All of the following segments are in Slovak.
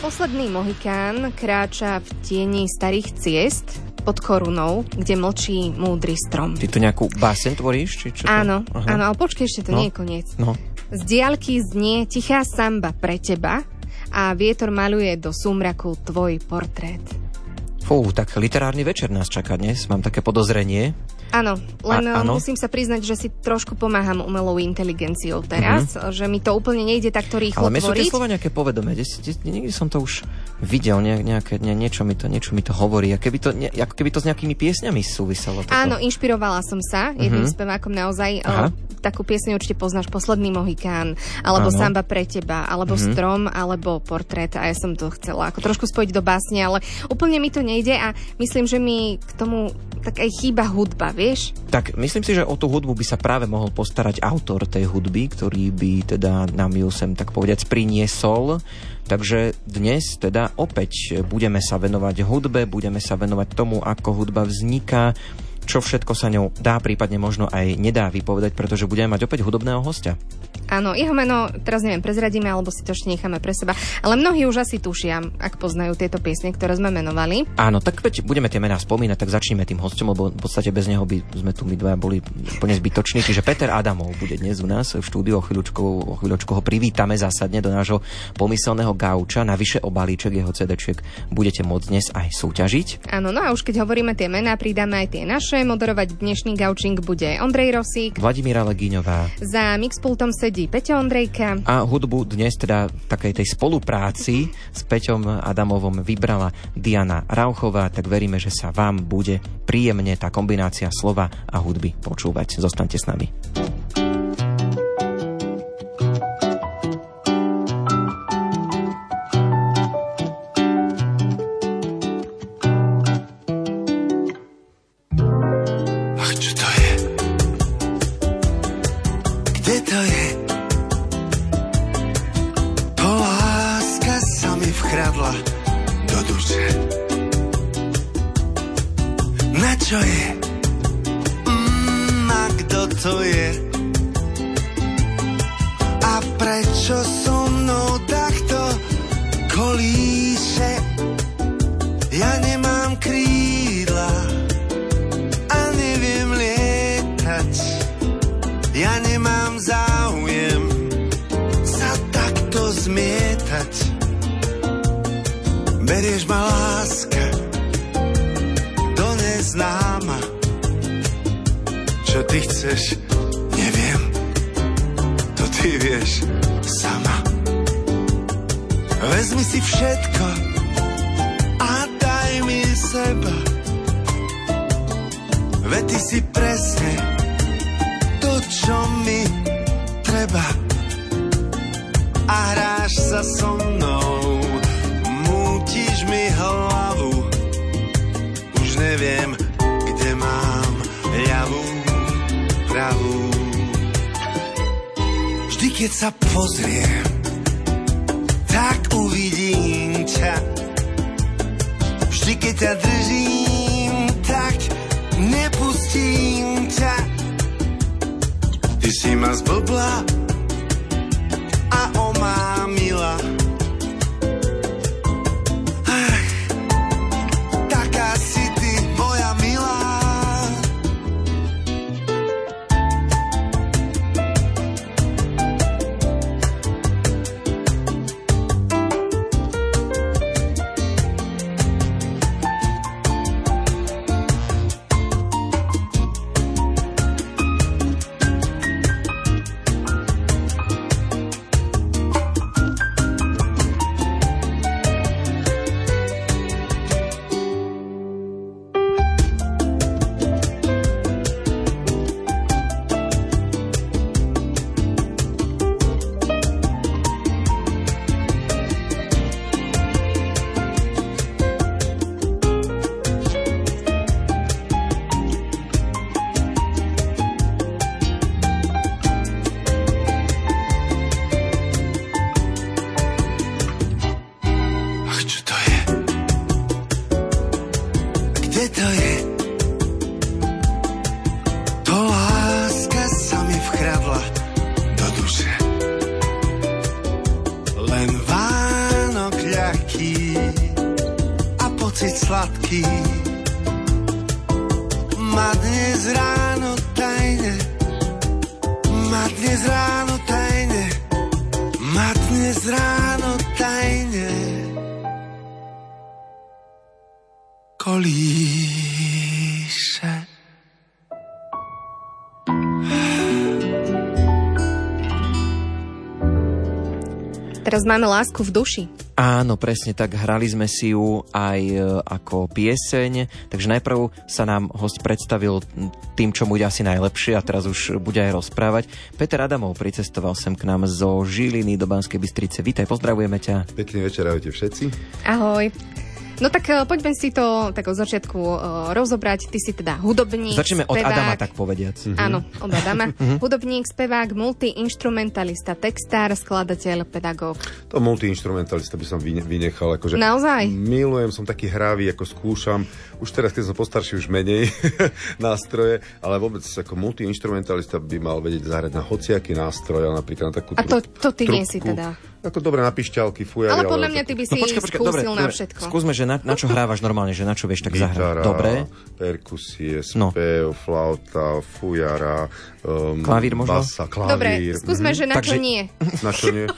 Posledný Mohikán kráča v tieni starých ciest pod korunou, kde mlčí múdry strom. Ty tu nejakú báseň tvoríš? Či čo to? Áno, ale počkej, ešte to nie je koniec. No. Z diaľky znie tichá samba pre teba a vietor maľuje do súmraku tvoj portrét. Fú, tak literárny večer nás čaká dnes, mám také podozrenie. Áno, len musím sa priznať, že si trošku pomáham umelou inteligenciou teraz, že mi to úplne nejde takto rýchlo tvoriť. Ale sú tie slova nejaké povedomé, niekde som to už videl, niečo mi to hovorí, ako keby to s nejakými piesňami súviselo. Toto. Áno, inšpirovala som sa jedným spevákom naozaj. Takú piesň určite poznáš, Posledný Mohikán, alebo Samba pre teba, alebo Strom, alebo Portrét, a ja som to chcela ako trošku spojiť do básne, ale úplne mi to nejde a myslím, že mi k tomu tak aj chýba hudba, vieš? Tak myslím si, že o tú hudbu by sa práve mohol postarať autor tej hudby, ktorý by teda nám ju sem tak povediac priniesol. Takže dnes teda opäť budeme sa venovať hudbe, budeme sa venovať tomu, ako hudba vzniká, čo všetko sa ňou dá, prípadne možno aj nedá vypovedať, pretože budeme mať opäť hudobného hostia. Áno, jeho meno, teraz neviem, prezradíme, alebo si to ešte necháme pre seba, ale mnohí už asi tušia, ak poznajú tieto piesne, ktoré sme menovali. Áno, tak veď budeme tie mená spomínať, tak začneme tým hosťom, lebo v podstate bez neho by sme tu my dvaja boli úplne zbytoční. Čiže Peter Adamov bude dnes u nás v štúdiu, o chvíľočku ho privítame zásadne do nášho pomyselného gauča. Navyše o balíček jeho CD-čiek budete môcť dnes aj súťažiť. Áno, no a už keď hovoríme tie mená, pridáme aj tie naše. Moderovať dnešný gaučing bude Ondrej Rosík, Vladimíra Legíňová. Za mixpultom sedí Peťo Ondrejka. A hudbu dnes teda v takej tej spolupráci s Peťom Adamovom vybrala Diana Rauchová, tak veríme, že sa vám bude príjemne tá kombinácia slova a hudby počúvať. Zostaňte s nami. Čo je? A kto to je? A prečo so mnou takto kolíše? Ja nemám krídla a neviem lietať. Ja nemám záujem sa takto zmietať. Berieš ma láska známa. Čo ty chceš, neviem. To ty vieš sama. Vezmi si všetko a daj mi seba. Veď ty si presne to, čo mi treba. A hráš sa so mnou, mútiš mi hlavu. Už neviem, kde mám ľavú, pravú. Vždy, keď sa pozriem, tak uvidím ťa. Vždy, keď ťa držím, tak nepustím ťa. Ty si ma zblbla a omámila. pocit sladký. Má dnes ráno tajne, má dnes ráno tajne, má dnes ráno tajne. Kolíše. Teraz máme Lásku v duši. Áno, presne tak. Hrali sme si ju aj ako pieseň. Takže najprv sa nám host predstavil tým, čo mu ide asi najlepšie a teraz už bude aj rozprávať. Peter Adamov pricestoval sem k nám zo Žiliny do Banskej Bystrice. Vítaj, pozdravujeme ťa. Pekný večer, ahojte všetci. Ahoj. No tak poďme si to tak od začiatku rozobrať. Ty si teda hudobník, začneme spevák. od Adama, tak povediac. Áno, od Adama. Hudobník, spevák, multiinstrumentalista, textár, skladateľ, pedagóg. To multiinstrumentalista by som vynechal. Akože naozaj? Milujem, som taký hravý, ako skúšam. Už teraz, keď som postarší, už menej nástroje, ale vôbec ako multiinstrumentalista by mal vedieť zahrať na hociaký nástroj, ale napríklad na takú a to ty trubku. nie si teda? Ako dobre na pišťalky, fujary. Ale podľa mňa ty by si skúsil dobre, na všetko. Skúsme, že na čo hrávaš normálne, že na čo vieš tak zahrať. Gitara, dobre. Perkusie, spev, flauta, fujara, klavír možno? basa, klavír. Dobre, skúsme, že na čo nie. Na čo nie?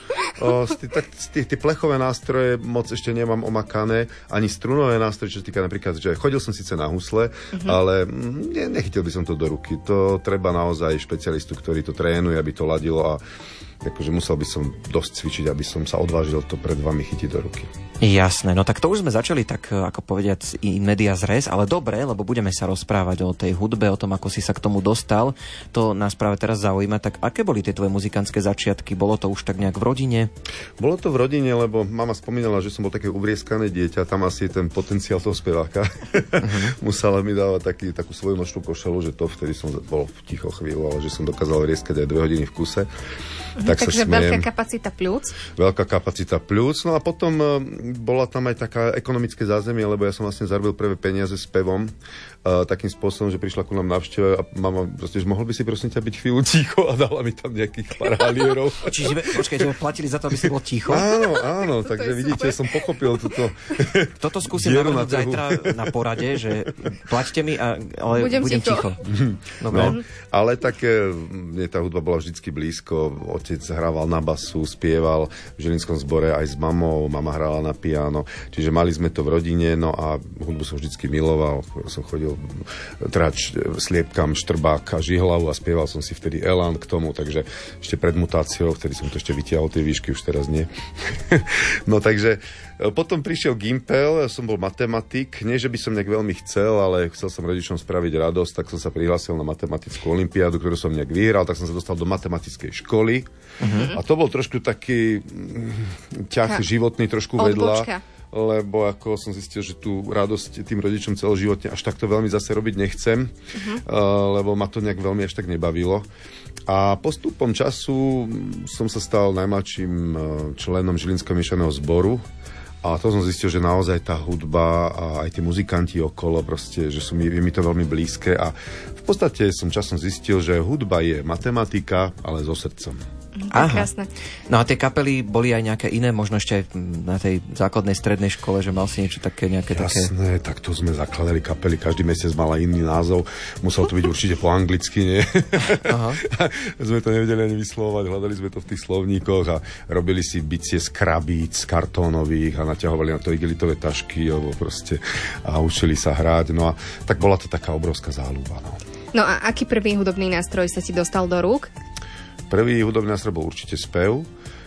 Tie plechové nástroje moc ešte nemám omakané, ani strunové nástroje, čo sa týka napríklad, že chodil som síce na husle, ale nechytil by som to do ruky. To treba naozaj špecialistu, ktorý to trénuje, aby to ladilo a takže musel by som dosť cvičiť, aby som sa odvážil to pred vami chytiť do ruky. Jasné, no tak to už sme začali tak, ako povedať, in medias res, ale dobre, lebo budeme sa rozprávať o tej hudbe, o tom, ako si sa k tomu dostal. To nás práve teraz zaujíma. Tak aké boli tie tvoje muzikantské začiatky? Bolo to už tak nejak v rodine? Bolo to v rodine, lebo mama spomínala, že som bol také uvrieskané dieťa, tam asi ten potenciál toho speváka. Musela mi dávať takú svoju nočnú košelu, že to vtedy som bol ticho chvíľu, ale že som dokázal vrieskať aj 2 hodiny v kuse. Takže veľká kapacita pľúc. Veľká kapacita pľúc. No a potom bola tam aj taká ekonomické zázemie, lebo ja som vlastne zarobil prvé peniaze s pevom. Takým spôsobom, že prišla ku nám návšteva a mama proste, že mohol by si prosím ťa byť chvíľu ticho a dala mi tam nejakých pár halierov. Čiže, počkaj, platili za to, aby si bol ticho? Áno, takže vidíte, som pochopil toto skúsim navrhnúť zajtra na porade, že plaťte mi, ale budem ticho. No, ale tak mne tá hudba bola vždycky blízko. Otec hrával na basu, spieval v žilinskom zbore aj s mamou, mama hrala na piano, čiže mali sme to v rodine, no a hudbu som vždycky miloval. Som chodil trať sliepkam, štrbák a žihlavu a spieval som si vtedy Elan k tomu, takže ešte pred mutáciou, vtedy som to ešte vytiahol tie výšky, už teraz nie. No takže potom prišiel Gimpel, ja som bol matematik, nie že by som nejak veľmi chcel, ale chcel som rodičom spraviť radosť, tak som sa prihlásil na matematickú olympiádu, ktorú som nejak vyhral, tak som sa dostal do matematickej školy. A to bol trošku taký ťah životný, trošku vedľa. Lebo ako som zistil, že tú radosť tým rodičom celoživotne až takto veľmi zase robiť nechcem, lebo ma to nejak veľmi až tak nebavilo. A postupom času som sa stal najmladším členom Žilinského miešaného zboru a to som zistil, že naozaj tá hudba a aj tí muzikanti okolo proste, že je mi to veľmi blízke a v podstate som časom zistil, že hudba je matematika, ale so srdcom. Aha. No a tie kapely boli aj nejaké iné, možno ešte aj na tej základnej strednej škole, že mal si niečo také nejaké Jasné, tak to sme zakladali kapely, každý mesiac mala iný názov, musel to byť určite po anglicky, nie? Aha. Sme to nevedeli ani vyslovovať, hľadali sme to v tých slovníkoch a robili si bicie z krabíc, kartónových a naťahovali na to igelitové tašky alebo proste a učili sa hrať, no a tak bola to taká obrovská záľuba, no. No a aký prvý hudobný nástroj sa ti dostal do rúk? Prvý hudobný nástroj bol určite spev,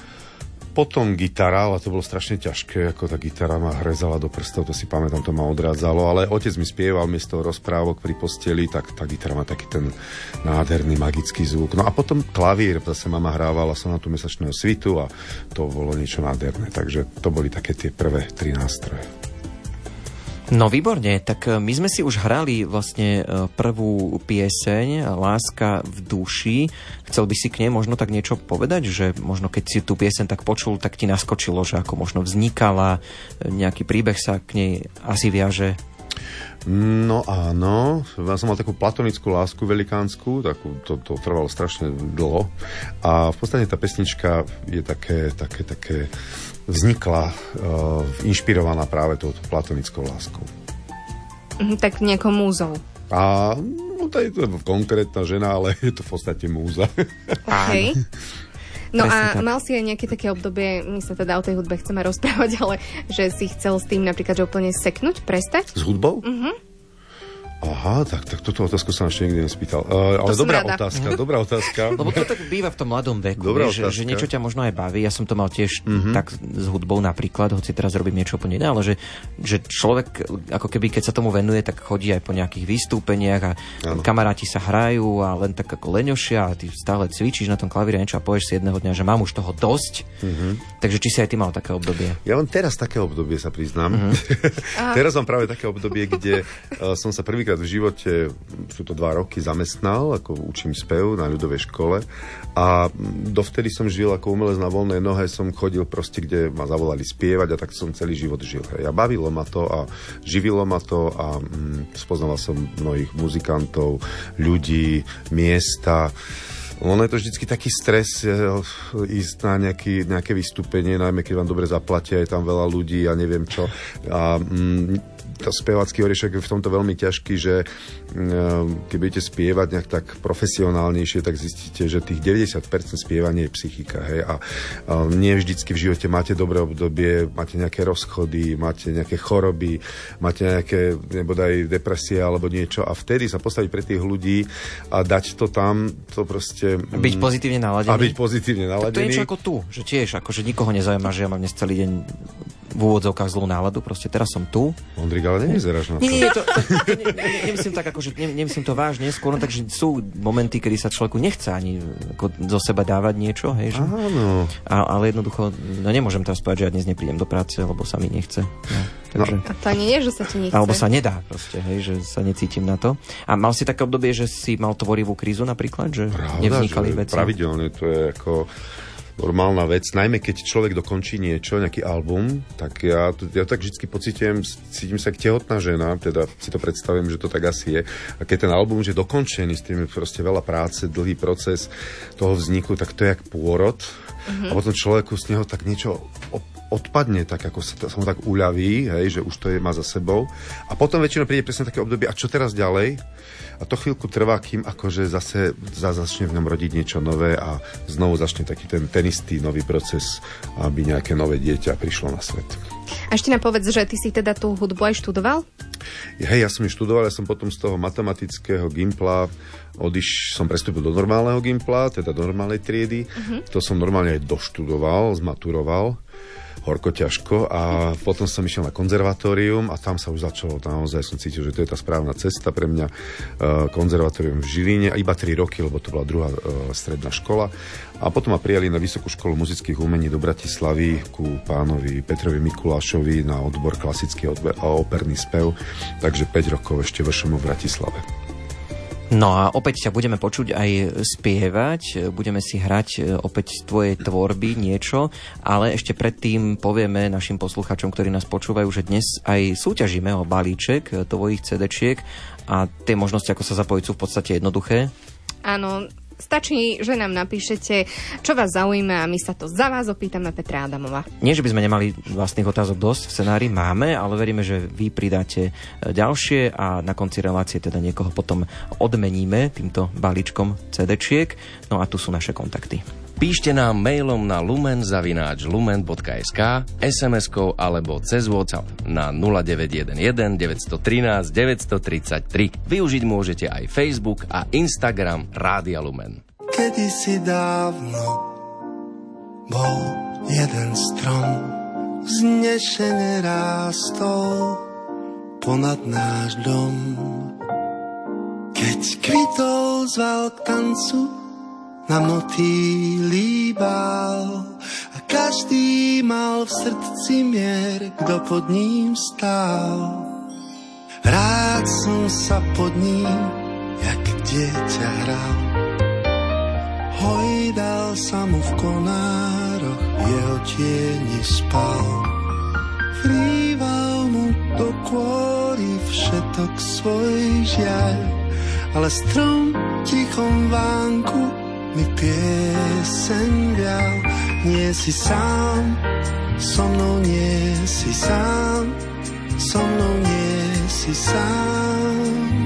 potom gitara, ale to bolo strašne ťažké, ako tá gitara ma hrezala do prstov, to si pamätám, to ma odrádzalo, ale otec mi spieval miesto rozprávok pri posteli, tak tá gitara má taký ten nádherný magický zvuk. No a potom klavír, zase mama hrávala sonátu Mesačného svitu a to bolo niečo nádherné, takže to boli také tie prvé 3 nástroje. No výborne, tak my sme si už hrali vlastne prvú pieseň Láska v duši. Chcel by si k nej možno tak niečo povedať, že možno keď si tú pieseň tak počul, tak ti naskočilo, že ako možno vznikala, nejaký príbeh sa k nej asi viaže. No áno, ja som mal takú platonickú lásku velikánsku, to trvalo strašne dlho a v podstate tá pesnička je také vznikla inšpirovaná práve touto platonickou láskou. Tak nejakou múzou. A to je konkrétna žena, ale je to v podstate múza. Okay. No a mal si aj nejaké také obdobie, my sa teda o tej hudbe chceme rozprávať, ale že si chcel s tým napríklad, že úplne seknúť, prestať? S hudbou? Aha, tak túto otázku som ešte nikdy nespýtal. Ale dobrá otázka. Lebo to tak býva v tom mladom veku, že niečo ťa možno aj baví. Ja som to mal tiež tak s hudbou napríklad, hoci teraz robím niečo úplne iné, ale že človek, ako keby keď sa tomu venuje, tak chodí aj po nejakých vystúpeniach a kamaráti sa hrajú a len tak ako leňošia a ty stále cvičíš na tom klavíre niečo a povieš si jedného dňa, že mám už toho dosť. Takže či si aj ty mal také obdobie? Ja mám teraz také obdobie, sa priznám. Teraz mám práve také obdobie, kde som sa prvýkrát v živote, sú to 2 roky, zamestnal, ako učím spev na ľudovej škole a dovtedy som žil ako umelec na voľnej nohe, som chodil proste, kde ma zavolali spievať a tak som celý život žil. Ja bavilo ma to a živilo ma to a spoznal som mnohých muzikantov, ľudí, miesta. Ono je to vždycky taký stres ísť na nejaké vystúpenie, najmä keď vám dobre zaplatia, je tam veľa ľudí a neviem čo. A to spevácky oriešok je v tomto veľmi ťažký, že keď budete spievať nejak tak profesionálnejšie, tak zistíte, že tých 90% spievania je psychika. Hej? A nie vždycky v živote máte dobré obdobie, máte nejaké rozchody, máte nejaké choroby, máte nejaké nebodaj depresie alebo niečo a vtedy sa postaviť pre tých ľudí a dať to tam, to proste... Byť pozitívne naladený. A byť pozitívne naladený. To je niečo ako tu, že tiež, akože nikoho nezaujíma, že ja mám dnes celý deň v úvodzovkách zlú náladu, proste teraz som tu. Ondrik, ale nevyzeráš na to. Nie, nemyslím tak, akože nemyslím to vážne, skôr takže sú momenty, kedy sa človeku nechce ani ako zo seba dávať niečo, hej, že? Áno. Ale jednoducho, nemôžem teraz povedať, že ja dnes neprídem do práce, lebo sa mi nechce. Takže... A to ani nie, že sa ti nechce. Alebo sa nedá proste, hej, že sa necítim na to. A mal si také obdobie, že si mal tvorivú krízu napríklad, že nevznikali veci? Pravidelne, to je ako normálna vec, najmä keď človek dokončí niečo, nejaký album, tak ja tak vždy cítim sa ako tehotná žena, teda si to predstavím, že to tak asi je. A keď ten album už je dokončený, s tým je proste veľa práce, dlhý proces toho vzniku, tak to je jak pôrod. A potom človeku z neho tak niečo odpadne, tak ako sa mu tak uľaví, hej, že už to má za sebou. A potom väčšinou príde presne také obdobie, a čo teraz ďalej? A to chvíľku trvá, kým akože zase začne v ňom rodiť niečo nové a znovu začne taký ten istý nový proces, aby nejaké nové dieťa prišlo na svet. A ešte nám povedz, že ty si teda tú hudbu aj študoval? Hej, ja som ju študoval, ja som potom z toho matematického gimpla som prestúpil do normálneho gimpla, teda do normálnej triedy. To som normálne aj doštudoval, zmaturoval. Horko ťažko a potom som išiel na konzervatórium a tam sa už začalo, naozaj som cítil, že to je tá správna cesta pre mňa. Konzervatórium v Žiline, iba 3 roky, lebo to bola druhá stredná škola. A potom ma prijali na Vysokú školu muzických umení do Bratislavy ku pánovi Petrovi Mikulášovi na odbor klasický a operný spev. Takže 5 rokov ešte vršom v Bratislave. No a opäť ťa budeme počuť aj spievať, budeme si hrať opäť z tvojej tvorby niečo, ale ešte predtým povieme našim poslucháčom, ktorí nás počúvajú, že dnes aj súťažíme o balíček tvojich CD-čiek a tie možnosti, ako sa zapojiť, sú v podstate jednoduché. Áno, stačí, že nám napíšete, čo vás zaujíma a my sa to za vás opýtame Petra Adamova. Nie, že by sme nemali vlastných otázok dosť v scenári, máme, ale veríme, že vy pridáte ďalšie a na konci relácie teda niekoho potom odmeníme týmto balíčkom CD-čiek. No a tu sú naše kontakty. Píšte nám mailom na lumen@lumen.sk, SMS-kou alebo cez WhatsApp na 0911 913 933. Využiť môžete aj Facebook a Instagram Rádia Lumen. Kedysi dávno bol jeden strom, vznešene rástol ponad náš dom. Keď kvitol zval k tancu, na motýlí bál a každý mal v srdci mier, kto pod ním stál. Rád som sa pod ním, jak dieťa hral. Hojdal sa mu v konároch, v jeho tieni spal. Vrýval mu do kôry všetko sviatok svoj žiaľ, ale strom tichom vánku mi pieseň vial. Nie si sám, so mnou nie si sám, so mnou nie si sám.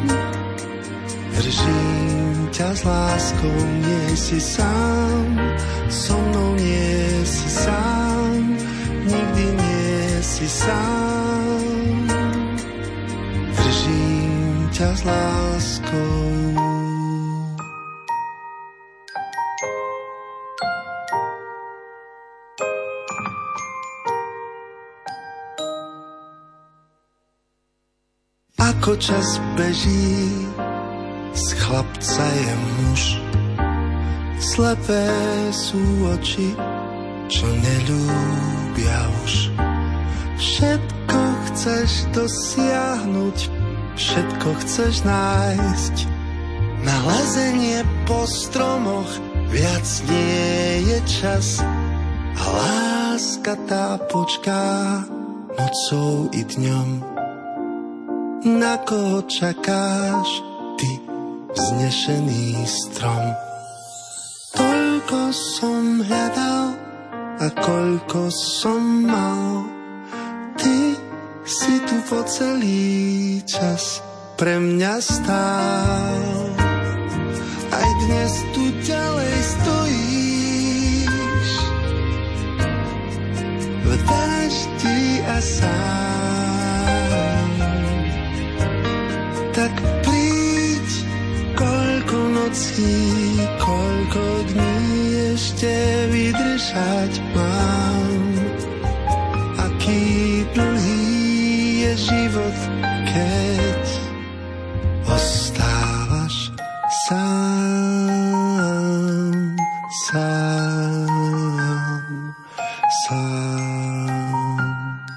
Držím ťa s láskou, nie si sám, so mnou nie si sám, nikdy nie si sám. Držím ťa s láskou. Ako čas beží, z chlapca je muž. Slepé sú oči, čo neľúbia už. Všetko chceš dosiahnuť, všetko chceš nájsť. Na lezenie po stromoch viac nie je čas. A láska tá počká nocou i dňom. Na koho čakáš, ty vznešený strom? Toľko som hľadal a koľko som mal, ty si tu po celý čas pre mňa stál. Aj dnes tu ďalej stojíš v daždi a sám. Tak príď, koľko nocí, koľko dní ešte vydržať mám. Aký dlhý je život, keď ostávaš sám, sám, sám.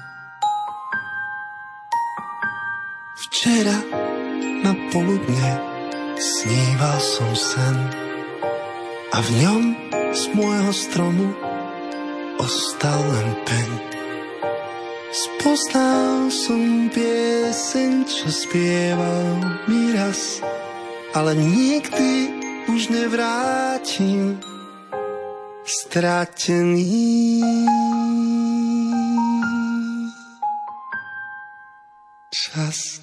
Včera na poludne sníval som sen a v ňom z môjho stromu ostal len peň. Spoznal som pieseň, čo spieval mi raz, ale nikdy už nevrátim stratený čas.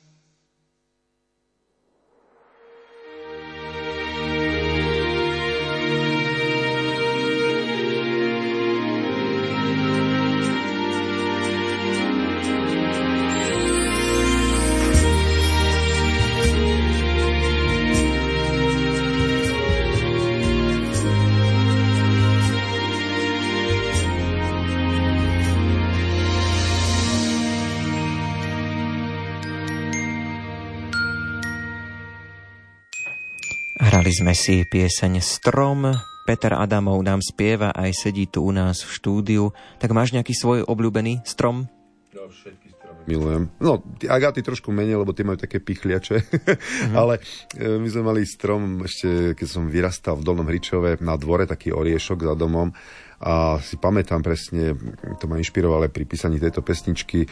Hrali sme si pieseň Strom. Peter Adamov nám spieva, aj sedí tu u nás v štúdiu. Tak máš nejaký svoj obľúbený strom? No, všetky stromy milujem. No, Agaty trošku menej, lebo tie majú také pichliače. Ale my sme mali strom ešte, keď som vyrastal v Dolnom Hričove na dvore, taký oriešok za domom. A si pamätám presne, to ma inšpirovalo aj pri písaní tejto pesničky,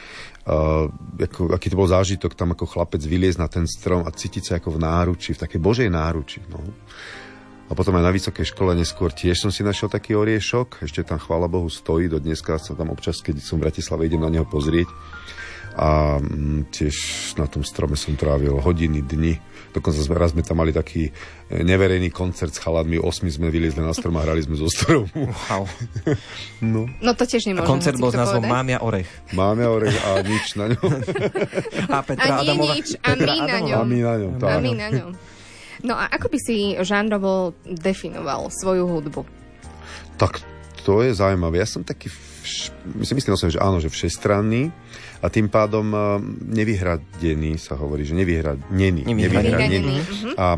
aký to bol zážitok tam ako chlapec vyliezť na ten strom a cítiť sa ako v náruči, v takej Božej náruči. No. A potom aj na vysokej škole neskôr tiež som si našiel taký oriešok, ešte tam chvála Bohu stojí, do dneska sa tam občas, keď som v Bratislave, idem na neho pozrieť. A tiež na tom strome som trávil hodiny, dni. Dokonca raz sme tam mali taký neverejný koncert s chaladmi, 8 sme vyliezli na strom a hrali sme zo stromu. Wow. No to tiež nemôžem. A koncert bol s názvom Mámia Orech. Mámia Orech a nič na ňom. A Petra Adamova. Nič, a my na ňom. A my na ňom. A my na ňom. No a ako by si žánrovo definoval svoju hudbu? Tak to je zaujímavé. Ja som taký, myslím, že áno, že všestranný a tým pádom nevyhradený sa hovorí, že nevyhradený. A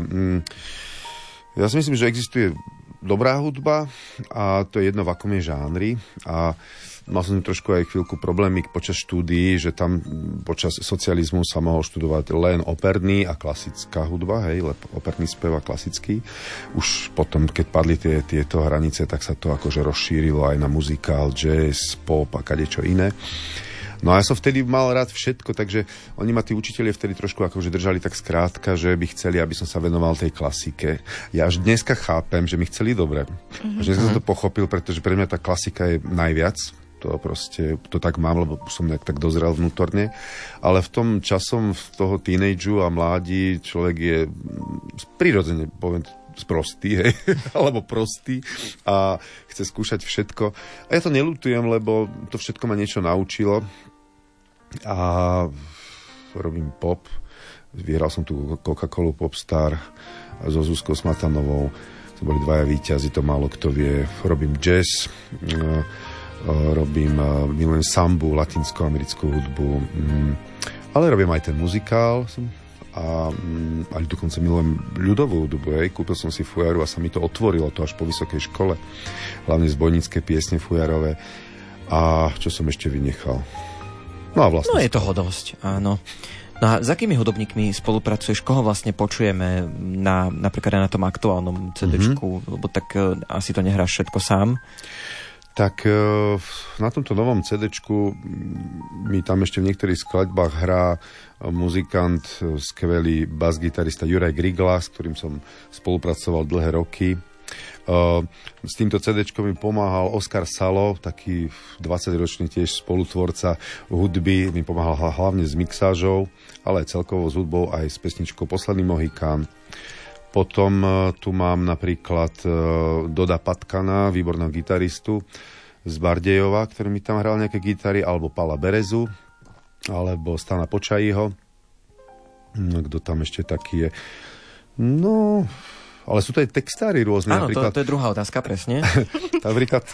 ja si myslím, že existuje dobrá hudba a to je jedno, v akom je žánri. A mal som trošku aj chvíľku problémy počas štúdií, že tam počas socializmu sa mohol študovať len operný a klasická hudba, hej, operný spev a klasický. Už potom, keď padli tieto hranice, tak sa to akože rozšírilo aj na muzikál, jazz, pop a kadečo iné. No a ja som vtedy mal rád všetko, takže oni ma tí učitelia vtedy trošku akože držali tak skrátka, že by chceli, aby som sa venoval tej klasike. Ja až dneska chápem, že mi chceli dobre. Že som to pochopil, pretože pre mňa tá klasika je najviac. To proste, to tak mám, lebo som nejak tak dozrel vnútorne. Ale v tom časom toho teenageu a mládí človek je prirodzene, poviem, sprostý, hej, alebo prostý a chce skúšať všetko. A ja to neľutujem, lebo to všetko ma niečo naučilo a robím pop. Vyhral som tu Coca-Colu Popstar so Zuzkou Smatanovou. To boli dvaja víťazi, to málo kto vie. Robím jazz, milujem sambu, latinsko-americkú hudbu, ale robím aj ten muzikál a dokonca milujem ľudovú hudbu. Kúpil som si fujaru a sa mi to otvorilo, to až po vysokej škole, hlavne zbojnícke piesne fujarové. A čo som ešte vynechal? No a vlastne... No je toho dosť, áno. No a s akými hudobníkmi spolupracuješ? Koho vlastne počujeme napríklad na tom aktuálnom CD-čku? Lebo tak asi to nehráš všetko sám. Tak na tomto novom CD-čku mi tam ešte v niektorých skladbách hrá muzikant, skvelý basgitarista Juraj Grigla, s ktorým som spolupracoval dlhé roky. S týmto CD-čkom mi pomáhal Oskar Salo, taký 20-ročný tiež spolutvorca hudby, mi pomáhal hlavne s mixážou, ale aj celkovou s hudbou, aj s pesničkou Posledný Mohikán. Potom tu mám napríklad Doda Patkana, výborného gitaristu z Bardejova, ktorý mi tam hral nejaké gitary, alebo Pala Berezu, alebo Stana Počajího. No, kto tam ešte taký je? No, ale sú to aj textári rôzne. Áno, to je druhá otázka, presne. Napríklad...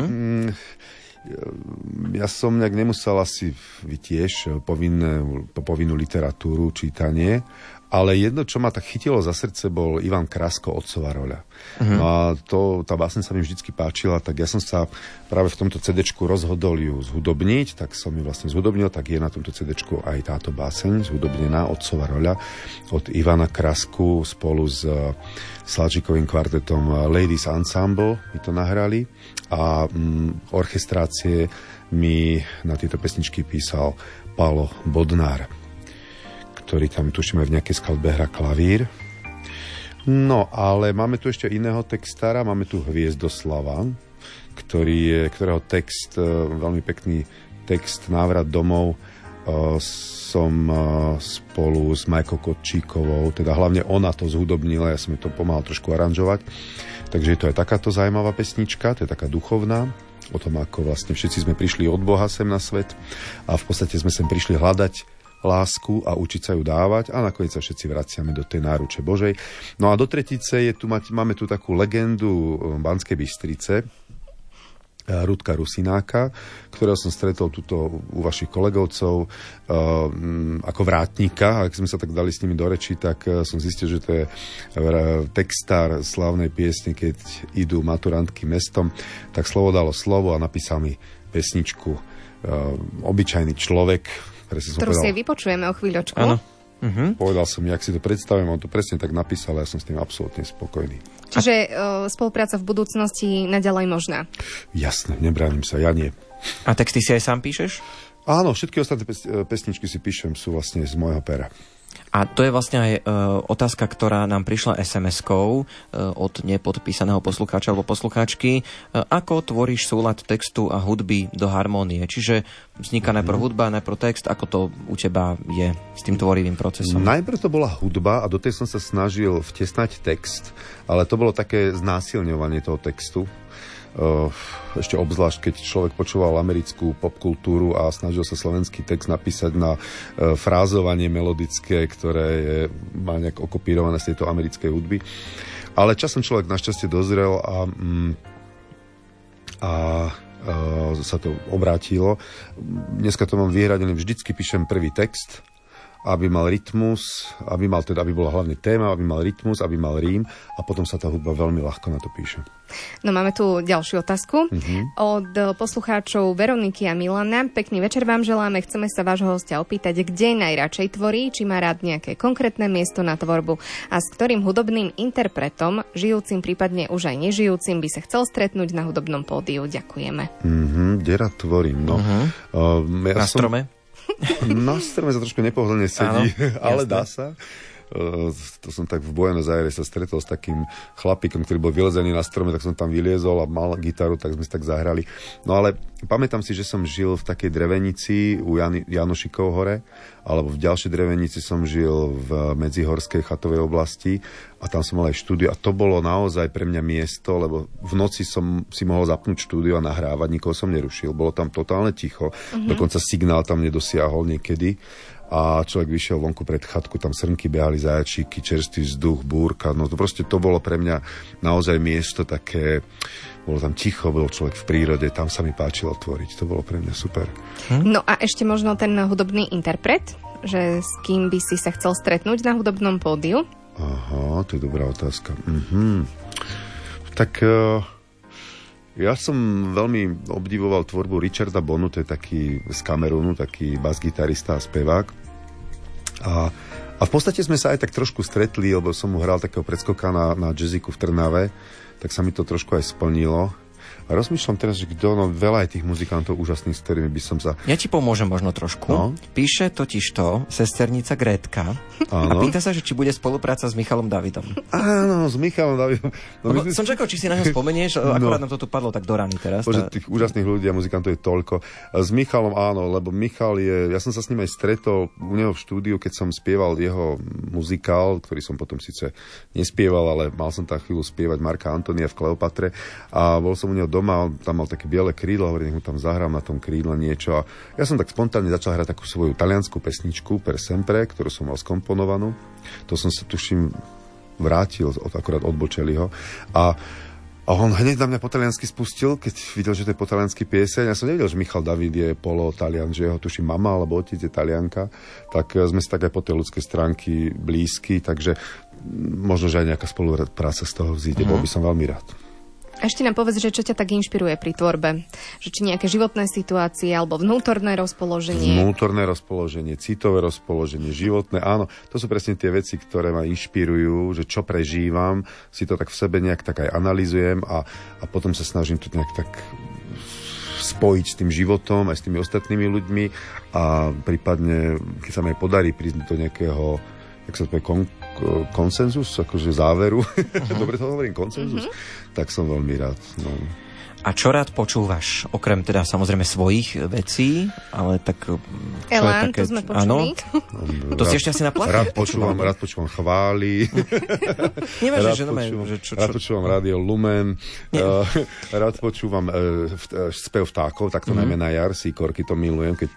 Ja som nejak nemusel asi tiež povinnú literatúru, čítanie, ale jedno, čo ma tak chytilo za srdce, bol Ivan Krasko, Otcova roľa. No a tá báseň sa mi vždycky páčila, tak ja som sa práve v tomto CD-čku rozhodol ju zhudobniť, tak som ju vlastne zhudobnil, tak je na tomto CD-čku aj táto báseň zhudobnená, Otcova roľa od Ivana Krasku spolu s Sladžikovým kvartetom Ladies Ensemble mi to nahrali a orchestrácie mi na tieto pesničky písal Pálo Bodnár, ktorý tam, tušíme, v nejakej skladbe hrá klavír. No, ale máme tu ešte iného textára, máme tu Hviezdoslava, ktorého text, veľmi pekný text Návrat domov, som spolu s Majkou Kotčíkovou, teda hlavne ona to zhudobnila, ja som jej to pomáhal trošku aranžovať. Takže je to aj takáto zaujímavá pesnička, to je taká duchovná, o tom, ako vlastne všetci sme prišli od Boha sem na svet a v podstate sme sem prišli hľadať lásku a učiť sa ju dávať a nakoniec sa všetci vraciame do tej náruče Božej. No a do tretice máme tu takú legendu Banskej Bystrice, Rudka Rusináka, ktorého som stretol tuto u vašich kolegovcov ako vrátnika. Ak sme sa tak dali s nimi do reči, tak som zistil, že to je textár slávnej piesne, keď idú maturantky mestom, tak slovo dalo slovo a napísal mi pesničku Obyčajný človek, ktorú si vypočujeme o chvíľočku. Áno. Povedal som, jak si to predstavím, on to presne tak napísal a ja som s tým absolútne spokojný. Čiže spolupráca v budúcnosti naďalej možná? Jasné, nebránim sa, ja nie. A texty si aj sám píšeš? Áno, všetky ostatné pesničky si píšem, sú vlastne z môjho pera. A to je vlastne aj otázka, ktorá nám prišla SMS-kou od nepodpísaného poslucháča alebo poslucháčky. Ako tvoríš súlad textu a hudby do harmónie? Čiže vzniká najprv hudba, najprv text. Ako to u teba je s tým tvorivým procesom? Najprv to bola hudba a do tej som sa snažil vtesnať text, ale to bolo také znásilňovanie toho textu. Ešte obzvlášť, keď človek počúval americkú popkultúru a snažil sa slovenský text napísať na frázovanie melodické, ktoré má nejak okopírované z tejto americkej hudby. Ale časom človek našťastie dozrel a sa to obrátilo. Dneska to mám vyhradené, vždycky píšem prvý text aby mal rytmus, aby bola hlavne téma, aby mal rytmus, aby mal rím a potom sa tá hudba veľmi ľahko na to píše. No máme tu ďalšiu otázku od poslucháčov Veroniky a Milana. Pekný večer vám želáme. Chceme sa vášho hostia opýtať, kde najradšej tvorí, či má rád nejaké konkrétne miesto na tvorbu a s ktorým hudobným interpretom, žijúcim prípadne už aj nežijúcim, by sa chcel stretnúť na hudobnom pódiu. Ďakujeme. Kde rád tvorím? No, na strome? Na strome sa trošku nepohodlne sedí, ale dá sa. To som tak v Buenos Aires sa stretol s takým chlapíkom, ktorý bol vylezený na strome, tak som tam vyliezol a mal gitaru, tak sme si tak zahrali. No ale pamätám si, že som žil v takej drevenici u Janošikov hore, alebo v ďalšej drevenici som žil v medzihorskej chatovej oblasti a tam som mal aj štúdio a to bolo naozaj pre mňa miesto, lebo v noci som si mohol zapnúť štúdio a nahrávať, nikoho som nerušil, bolo tam totálne ticho, dokonca signál tam nedosiahol niekedy. A človek vyšiel vonku pred chatku, tam srnky behali, zajačíky, čerstvý vzduch, búrka. No to proste to bolo pre mňa naozaj miesto také, bolo tam ticho, bol človek v prírode, tam sa mi páčilo tvoriť. To bolo pre mňa super. No a ešte možno ten hudobný interpret, že s kým by si sa chcel stretnúť na hudobnom pódiu? Aha, to je dobrá otázka. Tak ja som veľmi obdivoval tvorbu Richarda Bonu, to je taký z Kamerunu, taký basgitarista a spevák. A v podstate sme sa aj tak trošku stretli, lebo som mu hral takého predskoka na jazziku v Trnave, tak sa mi to trošku aj splnilo. A rozmýšľam teraz, že veľa je tých muzikantov úžasných, s ktorými by som sa... Ja ti pomôžem možno trošku. No? Píše totižto sesternica Grétka a pýta sa, že či bude spolupráca s Michalom Davidom. Áno, s Michalom Davidom. No, som čakal, či si na ňo spomenieš, akorát nám to tu padlo tak do rany teraz. Bože, tých úžasných ľudí a muzikantov je toľko. S Michalom áno, lebo Michal ja som sa s ním aj stretol u neho v štúdiu, keď som spieval jeho muzikál, ktorý som potom síce nespieval, ale mal som tam chvíľu spievať Marka Antonia v Kleopatre a bol som u neho doma, on tam mal také biele krídlo, hovorím, nech mu tam zahrám na tom krídle niečo a ja som tak spontánne začal hrať takú svoju taliansku pesničku Per sempre, ktorú som mal skomponovanú. To som sa tuším vrátil akorát od Bocelliho a on hneď na mňa po taliansky spustil, keď videl, že to je po taliansky pieseň. Ja som nevedel, že Michal David je polo-talian, že jeho tuším mama alebo otec je Talianka, tak sme si tak aj po tej ľudskej stránky blízky, takže možno, že aj nejaká spolupráca z toho vzíde, bol by som veľmi rád. Ešte nám povedz, že čo ťa tak inšpiruje pri tvorbe? Že či nejaké životné situácie alebo vnútorné rozpoloženie? Vnútorné rozpoloženie, citové rozpoloženie, životné, áno. To sú presne tie veci, ktoré ma inšpirujú, že čo prežívam, si to tak v sebe nejak tak aj analyzujem a potom sa snažím to nejak tak spojiť s tým životom aj s tými ostatnými ľuďmi a prípadne, keď sa mi podarí prísť do nejakého, jak sa to povie, konsenzus, akože záveru. Dobre to hovorím, konsenzus? Tak som veľmi rád. No. A čo rád počúvaš? Okrem teda samozrejme svojich vecí, ale tak... Elán, to sme počuli. To si ešte asi na plate? Rád počúvam chvály. Nevážne, rád počúvam rádio Lumen. Rád počúvam spev vtákov, tak to najmä na jar, síkorky, to milujem, keď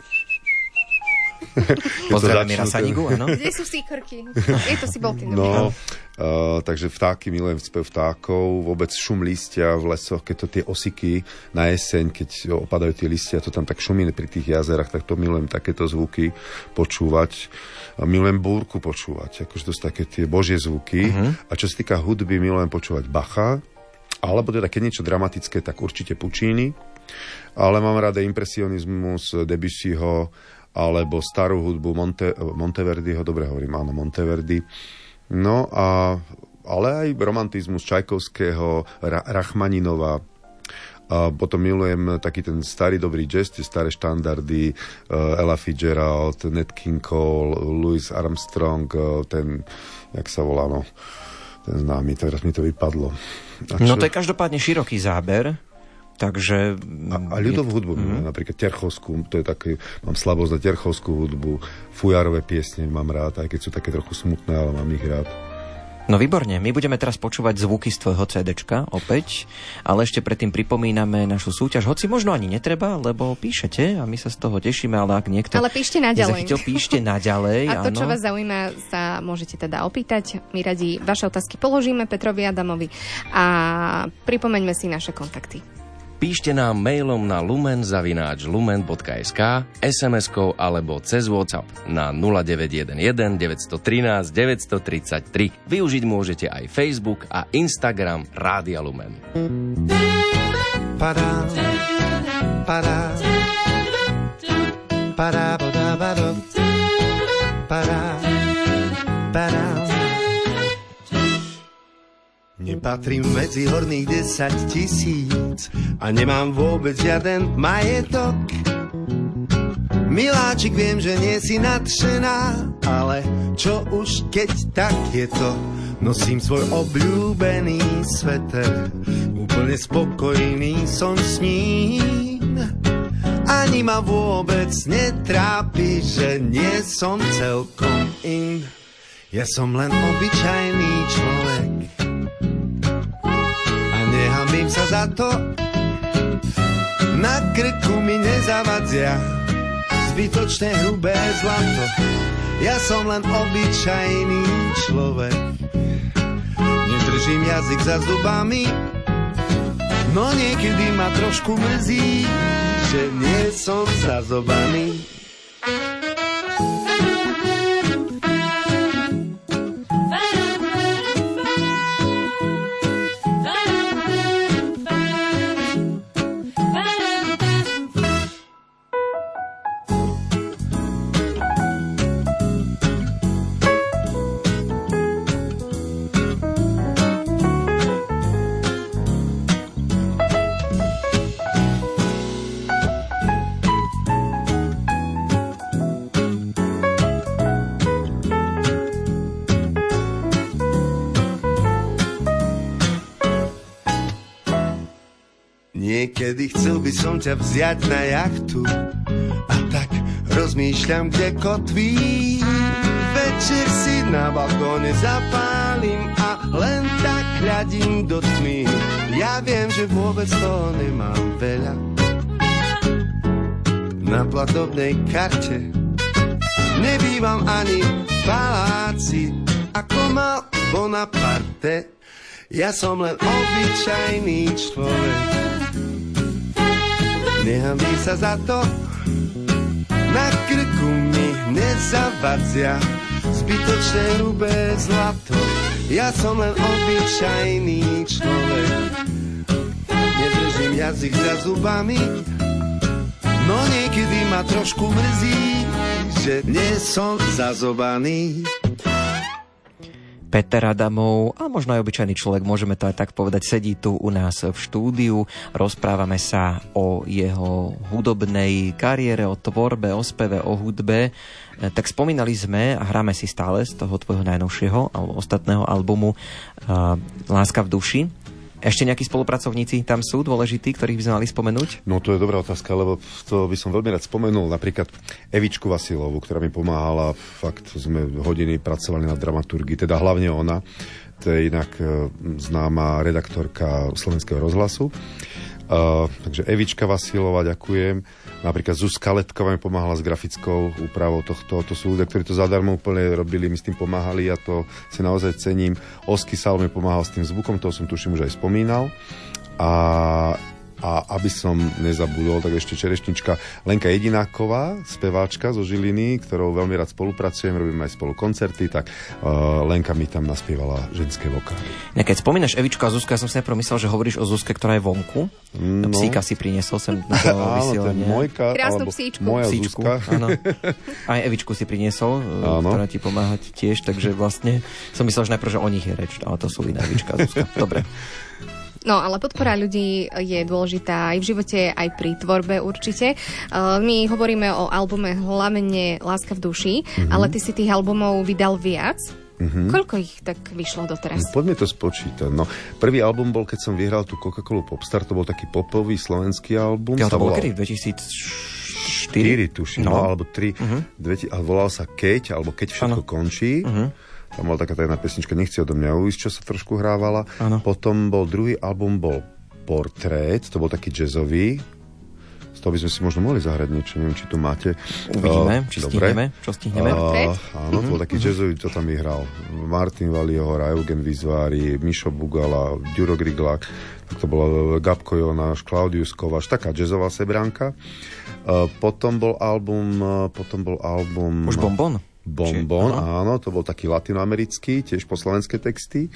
pozdravím Mira Sanigu, áno. Kde sú síkorky? Je to si bol tým. No, takže vtáky, milujem spev vtákov, vôbec šum listia v lesoch, keď to tie osiky na jeseň, keď opadajú tie listia, to tam tak šumí pri tých jazerách, tak to milujem takéto zvuky počúvať. Milujem búrku počúvať, akože to sú také tie božie zvuky. A čo sa týka hudby, milujem počúvať Bacha, alebo teda keď niečo dramatické, tak určite Puccini, ale mám rada impresionizmus Debussyho, alebo starú hudbu Monteverdiho, dobre hovorím, áno, Monteverdi. No ale aj romantizmus Čajkovského, Rachmaninova. A potom milujem taký ten starý dobrý jazz, tie staré štandardy, Ella Fitzgerald, Nat King Cole, Louis Armstrong, ten, jak sa volá, no, ten známy, teraz mi to vypadlo. No to je každopádne široký záber. Takže... A ľudovú hudbu, napríklad Terchovskú, to je také, mám slabosť na Terchovskú hudbu, fujárové piesne mám rád, aj keď sú také trochu smutné, ale mám ich rád. No výborne, my budeme teraz počúvať zvuky z tvojho CDčka opäť, ale ešte predtým pripomíname našu súťaž, hoci možno ani netreba, lebo píšete a my sa z toho tešíme, ale ak niekto... Ale píšte naďalej. Nezachytil, píšte naďalej. A to, čo vás zaujíma, sa môžete teda opýtať. My radi vaše otázky položíme Petrovi Adamovi a pripomeňme si naše kontakty. Píšte nám mailom na lumen@lumen.sk, SMS-kou alebo cez WhatsApp na 0911 913 933. Využiť môžete aj Facebook a Instagram Rádia Lumen. Padá, padá, padá, padá, padá, padá, padá. Nepatrím medzi horných 10 000 a nemám vôbec žiaden majetok. Miláčik, viem, že nie si nadšená, ale čo už keď tak je to. Nosím svoj obľúbený sveter, úplne spokojný som s ním. Ani ma vôbec netrápi, že nie som celkom in. Ja som len obyčajný človek a nehambím sa za to. Na krku mi nezavadzia zbytočné hrubé zlato. Ja som len obyčajný človek, nedržím jazyk za zubami, no niekedy ma trošku mrzí, že nie som zazobaný. Niekedy chcel by som ťa vziať na jachtu a tak rozmýšľam, kde kotví. Večer si na balkóne zapálim a len tak hľadím do tmy. Ja viem, že vôbec toho nemám veľa na platobnej karte. Nebývam ani v paláci, ako mal Bonaparte. Ja som len obyčajný človek, nehambím sa za to. Na krku mi nezavadzia zbytočné hrubé zlato. Ja som len obyčajný človek, nedržím jazyk za zubami, no niekedy ma trošku mrzí, že nie som zazobaný. Peter Adamov, a možno aj obyčajný človek, môžeme to aj tak povedať, sedí tu u nás v štúdiu. Rozprávame sa o jeho hudobnej kariére, o tvorbe, o speve, o hudbe. Tak spomínali sme a hráme si stále z toho tvojho najnovšieho alebo ostatného albumu Láska v duši. Ešte nejakí spolupracovníci tam sú dôležití, ktorých by sme mali spomenúť? No to je dobrá otázka, lebo to by som veľmi rád spomenul. Napríklad Evičku Vasilovú, ktorá mi pomáhala. Fakt sme hodiny pracovali na dramaturgii, teda hlavne ona. To je inak známa redaktorka Slovenského rozhlasu. Takže Evička Vasilová, ďakujem. Napríklad Zuzka Letková mi pomáhala s grafickou úpravou tohto. To sú ľudia, ktorí to zadarmo úplne robili, mi s tým pomáhali a to si naozaj cením. Osky Sal mi pomáhal s tým zvukom, toho som tuším už aj spomínal. A aby som nezabudol, tak ešte čerešnička Lenka Jedináková, speváčka zo Žiliny, ktorou veľmi rád spolupracujem, robíme aj spolu koncerty, tak Lenka mi tam naspievala ženské vokály. Keď spomínaš Evičku a Zuzku, ja som si najprv myslel, že hovoríš o Zuzke, ktorá je vonku. No. Psíka si priniesol sem na to vysielanie. Mojka, krásnu psíčku. Moja psíčku, Zuzka. Áno. Aj Evičku si priniesol, ktorá ti pomáha tiež, takže vlastne som myslel, že najprv, že o nich je reč, ale to sú iná Evička a Zuzka. Dobre. No, ale podpora ľudí je dôležitá aj v živote, aj pri tvorbe určite. My hovoríme o albume hlavne Láska v duši, ale ty si tých albumov vydal viac. Koľko ich tak vyšlo doteraz? Poďme to spočítať. No, prvý album bol, keď som vyhral tú Coca-Colu Popstar, to bol taký popový slovenský album. Ja, to bol kedy? 2004? 4, tuším, no, alebo 3. A volal sa Keď, alebo Keď všetko končí. Tam bola taká jedna pesnička Nechci odo mňa ujsť, čo sa trošku hrávala. Ano. Potom bol druhý album, bol Portrét, to bol taký jazzový. Z toho by sme si možno mohli zahrať niečo, neviem, či tu máte. Uvidíme, či stihneme, čo stihneme. Áno, to bol taký jazzový, čo tam vyhral. Martin Valiohora, Eugen Vizvári, Mišo Bugala, Ďuro Griglák, tak to bolo Gabko Jonáš, Klaudius Kováš, taká jazzová sebránka. Potom bol album... Už Bonbon? Bonbon, áno, to bol taký latinoamerický, tiež po slovenské texty.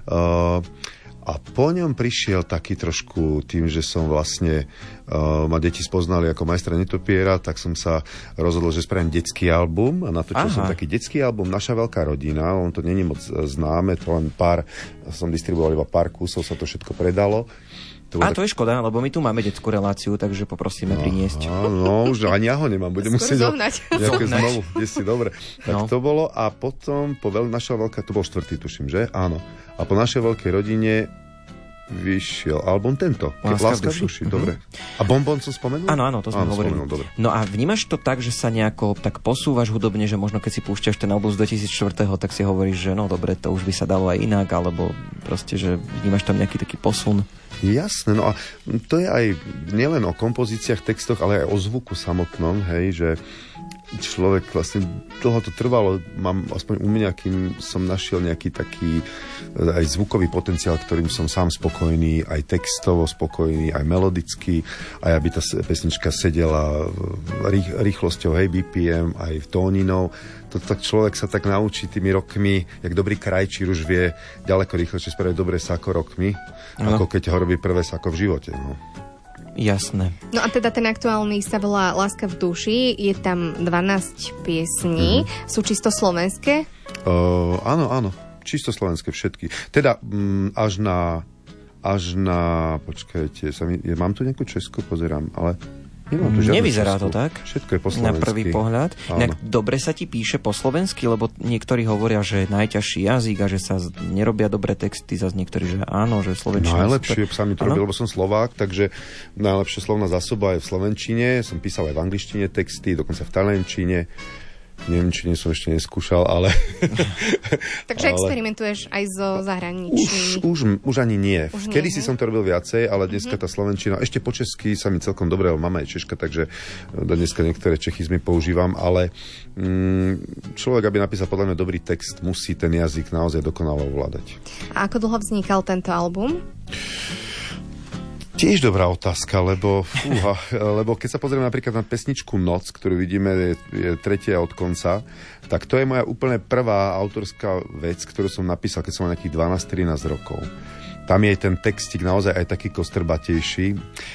A po ňom prišiel taký trošku tým, že som vlastne ma deti spoznali ako majstra netopiera, tak som sa rozhodol, že spravím detský album a natočil som taký detský album Naša veľká rodina. On to není moc známe, to len som distribuoval iba pár kusov, sa to všetko predalo. To je škoda, lebo my tu máme detskú reláciu, takže poprosíme priniesť. No, už ani ja ho nemám, budem musieť nejaké znovu, kde si dobre. Tak to bolo a potom po Naša veľká, to bol 4. tuším, že? Áno. A po Našej veľkej rodine vyšiel album tento. Láska v duši. Dobre. A Bonbon som spomenul? Áno, to som hovoril. No a vnímaš to tak, že sa nejako tak posúvaš hudobne, že možno keď si púšťaš ten album z 2004, tak si hovoríš, že no dobre, to už by sa dalo aj inak, alebo proste, že vnímaš tam nejaký taký posun? Jasné, no a to je aj nielen o kompozíciách, textoch, ale aj o zvuku samotnom, hej, že človek vlastne dlho to trvalo, mám aspoň u mňa, kým som našiel nejaký taký aj zvukový potenciál, ktorým som sám spokojný, aj textovo spokojný, aj melodicky, aj aby tá pesnička sedela rýchlosťou, hej, BPM, aj tóninou. To tak človek sa tak naučí tými rokmi, jak dobrý krajčír už vie ďaleko rýchlejšie spraviť dobré sako rokmi, ako keď ho robí prvé sako v živote, no. Jasné. No a teda ten aktuálny sa volá Láska v duši, je tam 12 piesní, sú čisto slovenské? Áno, čisto slovenské všetky. Teda až na počkajte, mám tu nejakú česku, pozerám, ale nemám tu žiadnu nevyzerá česku. To tak? Všetko je po slovensky. Na prvý pohľad. Inak dobre sa ti píše po slovensky, lebo niektorí hovoria, že najťažší jazyk a že sa nerobia dobré texty, zase niektorí, že áno, že slovenčina. Najlepšie sa mi to robil, lebo som Slovák, takže najlepšia slovná zásoba je v slovenčine, som písal aj v angličtine texty, dokonca v taliančine. Nemčine som ešte neskúšal, ale... Takže experimentuješ aj so zahraničným? Už ani nie. Kedy si som to robil viacej, ale dneska tá slovenčina, ešte po česky sa mi celkom dobre, mama je Češka, takže dneska niektoré čechizmy používam, ale človek, aby napísal podľa mňa dobrý text, musí ten jazyk naozaj dokonale ovládať. A ako dlho vznikal tento album? Tiež dobrá otázka, lebo keď sa pozrieme napríklad na pesničku Noc, ktorú vidíme, je tretia od konca, tak to je moja úplne prvá autorská vec, ktorú som napísal, keď som mal nejakých 12-13 rokov. Tam je ten textík naozaj aj taký kostrbatejší,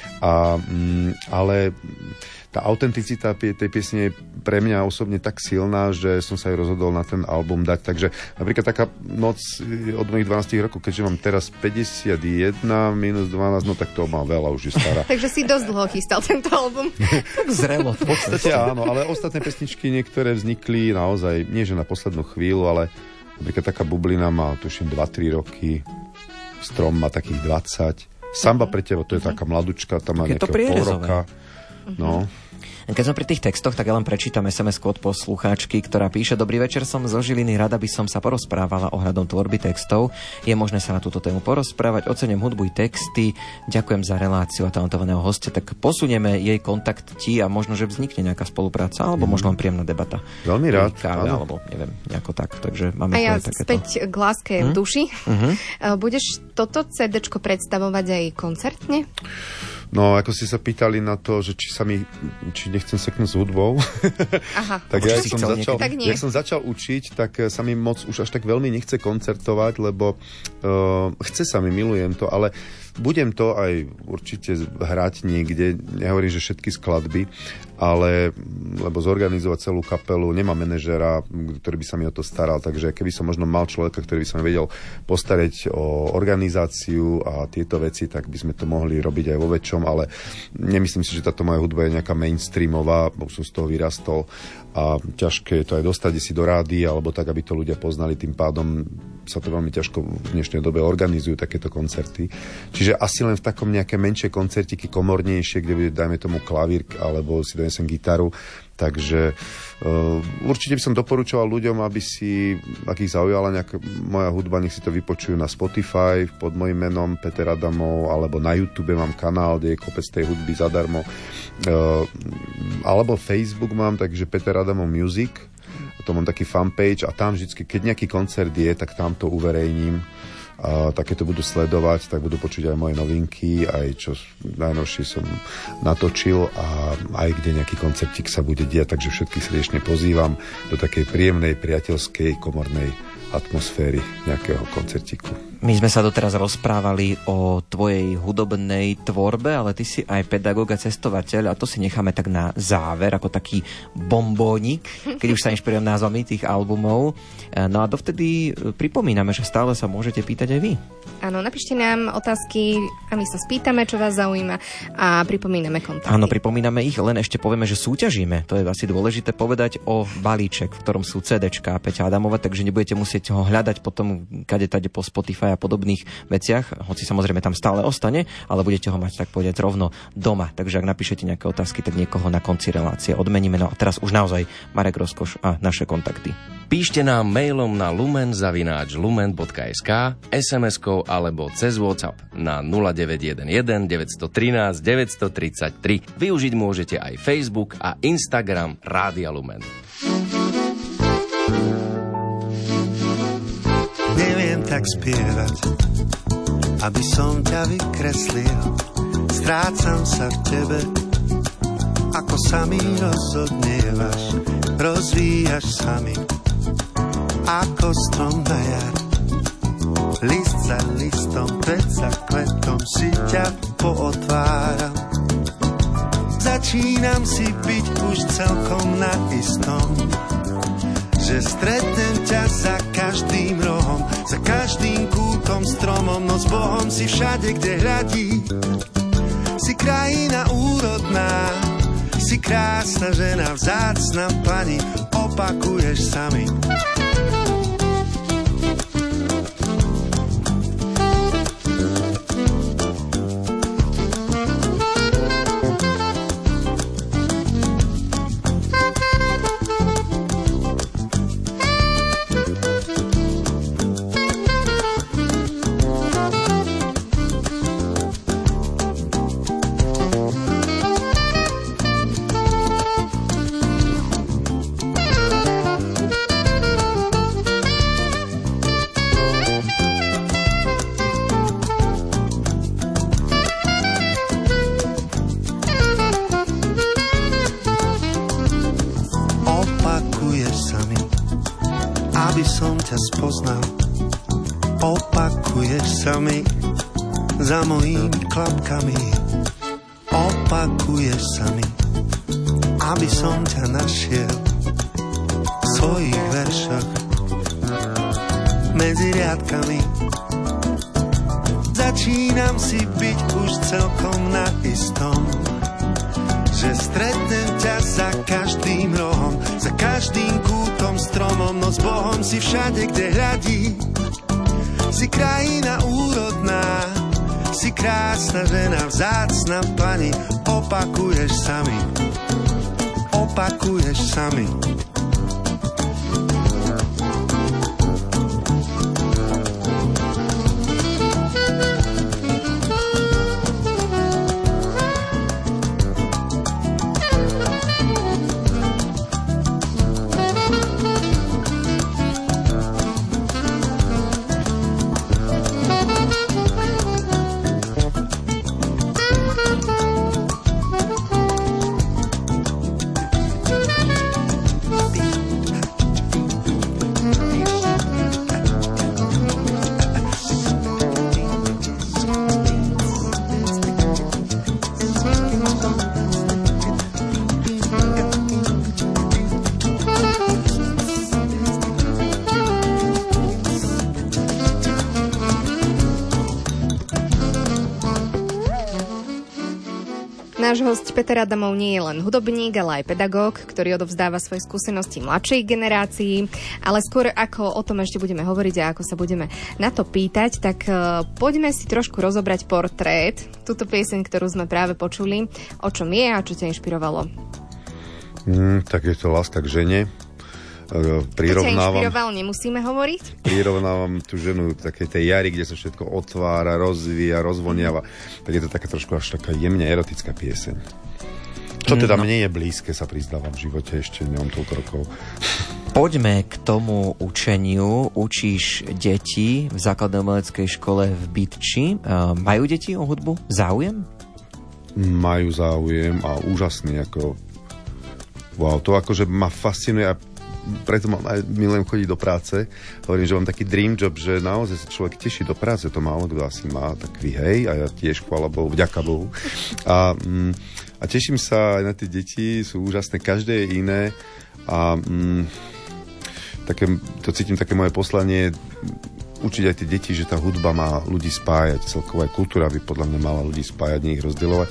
ale tá autenticita tej piesne je pre mňa osobne tak silná, že som sa aj rozhodol na ten album dať. Takže napríklad taká Noc od mojich 12 rokov, keďže mám teraz 51 minus 12, no tak to mám veľa, už je stará. Takže si dosť dlho chystal tento album. Tak zrelo. V podstate áno, ale ostatné pesničky niektoré vznikli naozaj, nie že na poslednú chvíľu, ale napríklad taká Bublina má tuším 2-3 roky, Strom má takých 20, Samba pre teba, to je taká mladučka, tam má nejakého pol roka. No. Keď som pri tých textoch, tak ja len prečítam SMS-ku od poslucháčky, ktorá píše: Dobrý večer, som zo Žiliny, rada by som sa porozprávala ohľadom tvorby textov. Je možné sa na túto tému porozprávať? Ocením hudbu i texty. Ďakujem za reláciu a talentovaného hostia. Tak posunieme jej kontakt ti a možno, že vznikne nejaká spolupráca, alebo možno len príjemná debata. Veľmi rád. Káve, alebo neviem, nejako tak. Takže máme a ja takéto. Späť k Láske v duši. Budeš toto CDčko predstavovať aj koncertne? No, ako ste sa pýtali na to, že či nechcem seknúť s hudbou, aha, tak ja, jak som začal učiť, tak sa mi moc už až tak veľmi nechce koncertovať, lebo chce sa mi, milujem to, ale budem to aj určite hrať niekde, nehovorím, že všetky skladby, ale lebo zorganizovať celú kapelu, nemám manažera, ktorý by sa mi o to staral, takže keby som možno mal človeka, ktorý by sa mi vedel postarať o organizáciu a tieto veci, tak by sme to mohli robiť aj vo väčšom, ale nemyslím si, že táto moja hudba je nejaká mainstreamová, bo som z toho vyrastol a ťažké je to aj dostať si do rádia, alebo tak, aby to ľudia poznali, tým pádom sa to veľmi ťažko v dnešnej dobe organizujú takéto koncerty. Čiže asi len v takom nejaké menšie koncertiky, komornejšie, kde bude, dajme tomu, klavír alebo si donesem gitaru. Takže určite by som doporučoval ľuďom, aby si, ak ich zaujala nejaká moja hudba, nech si to vypočujú na Spotify pod mojím menom Peter Adamov, alebo na YouTube mám kanál, kde je kopec tej hudby zadarmo. Alebo Facebook mám, takže Peter Adamov Music. To mám taký fanpage a tam vždycky, keď nejaký koncert je, tak tam to uverejním. A také to budú sledovať, tak budú počuť aj moje novinky, aj čo najnovšie som natočil a aj kde nejaký koncertík sa bude diať, takže všetkých srdečne pozývam do takej príjemnej, priateľskej, komornej atmosféry nejakého koncertíku. My sme sa doteraz rozprávali o tvojej hudobnej tvorbe, ale ty si aj pedagóg a cestovateľ a to si necháme tak na záver, ako taký bombónik, keď už sa inšpirujem názvami tých albumov. No a dovtedy pripomíname, že stále sa môžete pýtať aj vy. Áno, napíšte nám otázky a my sa spýtame, čo vás zaujíma a pripomíname kontakty. Áno, pripomíname ich, len ešte povieme, že súťažíme. To je asi dôležité povedať o balíček, v ktorom sú CDčka Peťa Adamova, takže nebudete musieť ho hľadať potom kade-tade po Spotify a podobných veciach, hoci samozrejme tam stále ostane, ale budete ho mať tak povedať rovno doma. Takže ak napíšete nejaké otázky, tak niekoho na konci relácie odmeníme. No a teraz už naozaj Marek Rozkoš a naše kontakty. Píšte nám mailom na lumen@lumen.sk, SMS-kou alebo cez WhatsApp na 0911 913 933. Využiť môžete aj Facebook a Instagram Rádia Lumen. Neviem tak spievať, aby som ťa vykreslil. Strácam sa v tebe, ako sa mi rozodnievaš. Rozvíjaš sa mi ako strom na jar. List za listom, kvet za kvetom si ťa pootváram. Začínam si byť už celkom na istom, že stretnem ťa za každým rohom, za každým kútom stromom, no s Bohom si všade, kde hľadí. Si krajina úrodná, si krásna žena, vzácna pani, opakuješ sa mi. Spoznal, opakuješ sa mi za mojimi klapkami, opakuješ sa mi, aby som ťa našiel v svojich veršoch medzi riadkami. Začínam si byť už celkom na istom, že stretnem ťa za každým rohom, za každým kútom stromom, no s Bohom si všade, kde hľadí. Si krajina úrodná, si krásna žena, vzácna pani, opakuješ sa mi, opakuješ sa mi. host Peter Adamov nie je len hudobník, ale aj pedagóg, ktorý odovzdáva svoje skúsenosti mladšej generácii. Ale skôr ako o tom ešte budeme hovoriť a ako sa budeme na to pýtať, tak poďme si trošku rozobrať Portrét, túto pieseň, ktorú sme práve počuli. O čom je a čo ťa inšpirovalo? Tak je to Láska k žene. Prirovnávam, nemusíme hovoriť? Prirovnávam tú ženu takej tej jary, kde sa všetko otvára, rozvíja, rozvoniava. Tak je to taká trošku až taká jemne erotická pieseň. Čo teda mne je blízke, sa prizdávam v živote, ešte nemám toľko rokov. Poďme k tomu učeniu. Učíš deti v základnej umeleckej škole v Bytči. Majú deti o hudbu záujem? Majú záujem a úžasný, ako wow, to akože ma fascinuje a preto aj milujem chodiť do práce. Hovorím, že mám taký dream job, že naozaj sa človek teší do práce. To málo kto asi má taký hej a ja tiež, chvála Bohu, vďaka Bohu. A teším sa aj na tie deti, sú úžasné, každé je iné a to cítim také moje poslanie učiť aj tie deti, že tá hudba má ľudí spájať, celková kultúra by podľa mňa mala ľudí spájať, nie ich rozdielovať.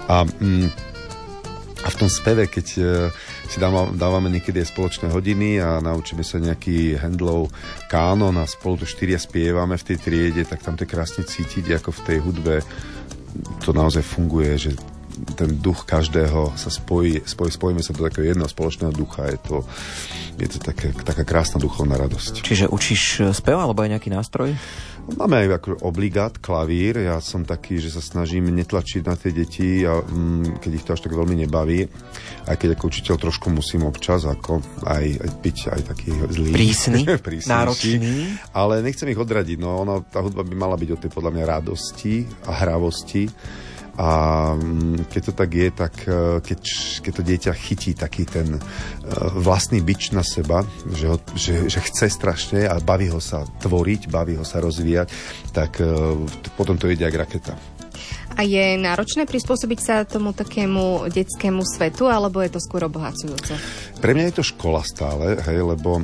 A v tom speve, keď si dávame niekedy aj spoločné hodiny a naučíme sa nejaký Handelov kánon a spolu to 4 spievame v tej triede, tak tam to je krásne cítiť, ako v tej hudbe to naozaj funguje, že ten duch každého sa spojíme sa do takého jedného spoločného ducha. Je to taká krásna duchovná radosť. Čiže učíš spev alebo aj nejaký nástroj? Máme aj ako obligát, klavír. Ja som taký, že sa snažím netlačiť na tie deti, a, keď ich to až tak veľmi nebaví. Aj keď ako učiteľ trošku musím občas ako aj byť aj taký zlý. Prísny, náročný. Ale nechcem ich odradiť. No, tá hudba by mala byť o tej podľa mňa radosti a hravosti. A keď to tak je, tak keď to dieťa chytí taký ten vlastný bič na seba, že chce strašne a baví ho sa tvoriť, baví ho sa rozvíjať, tak potom to ide jak raketa. A je náročné prispôsobiť sa tomu takému detskému svetu, alebo je to skôr obohacujúce? Pre mňa je to škola stále, hej, lebo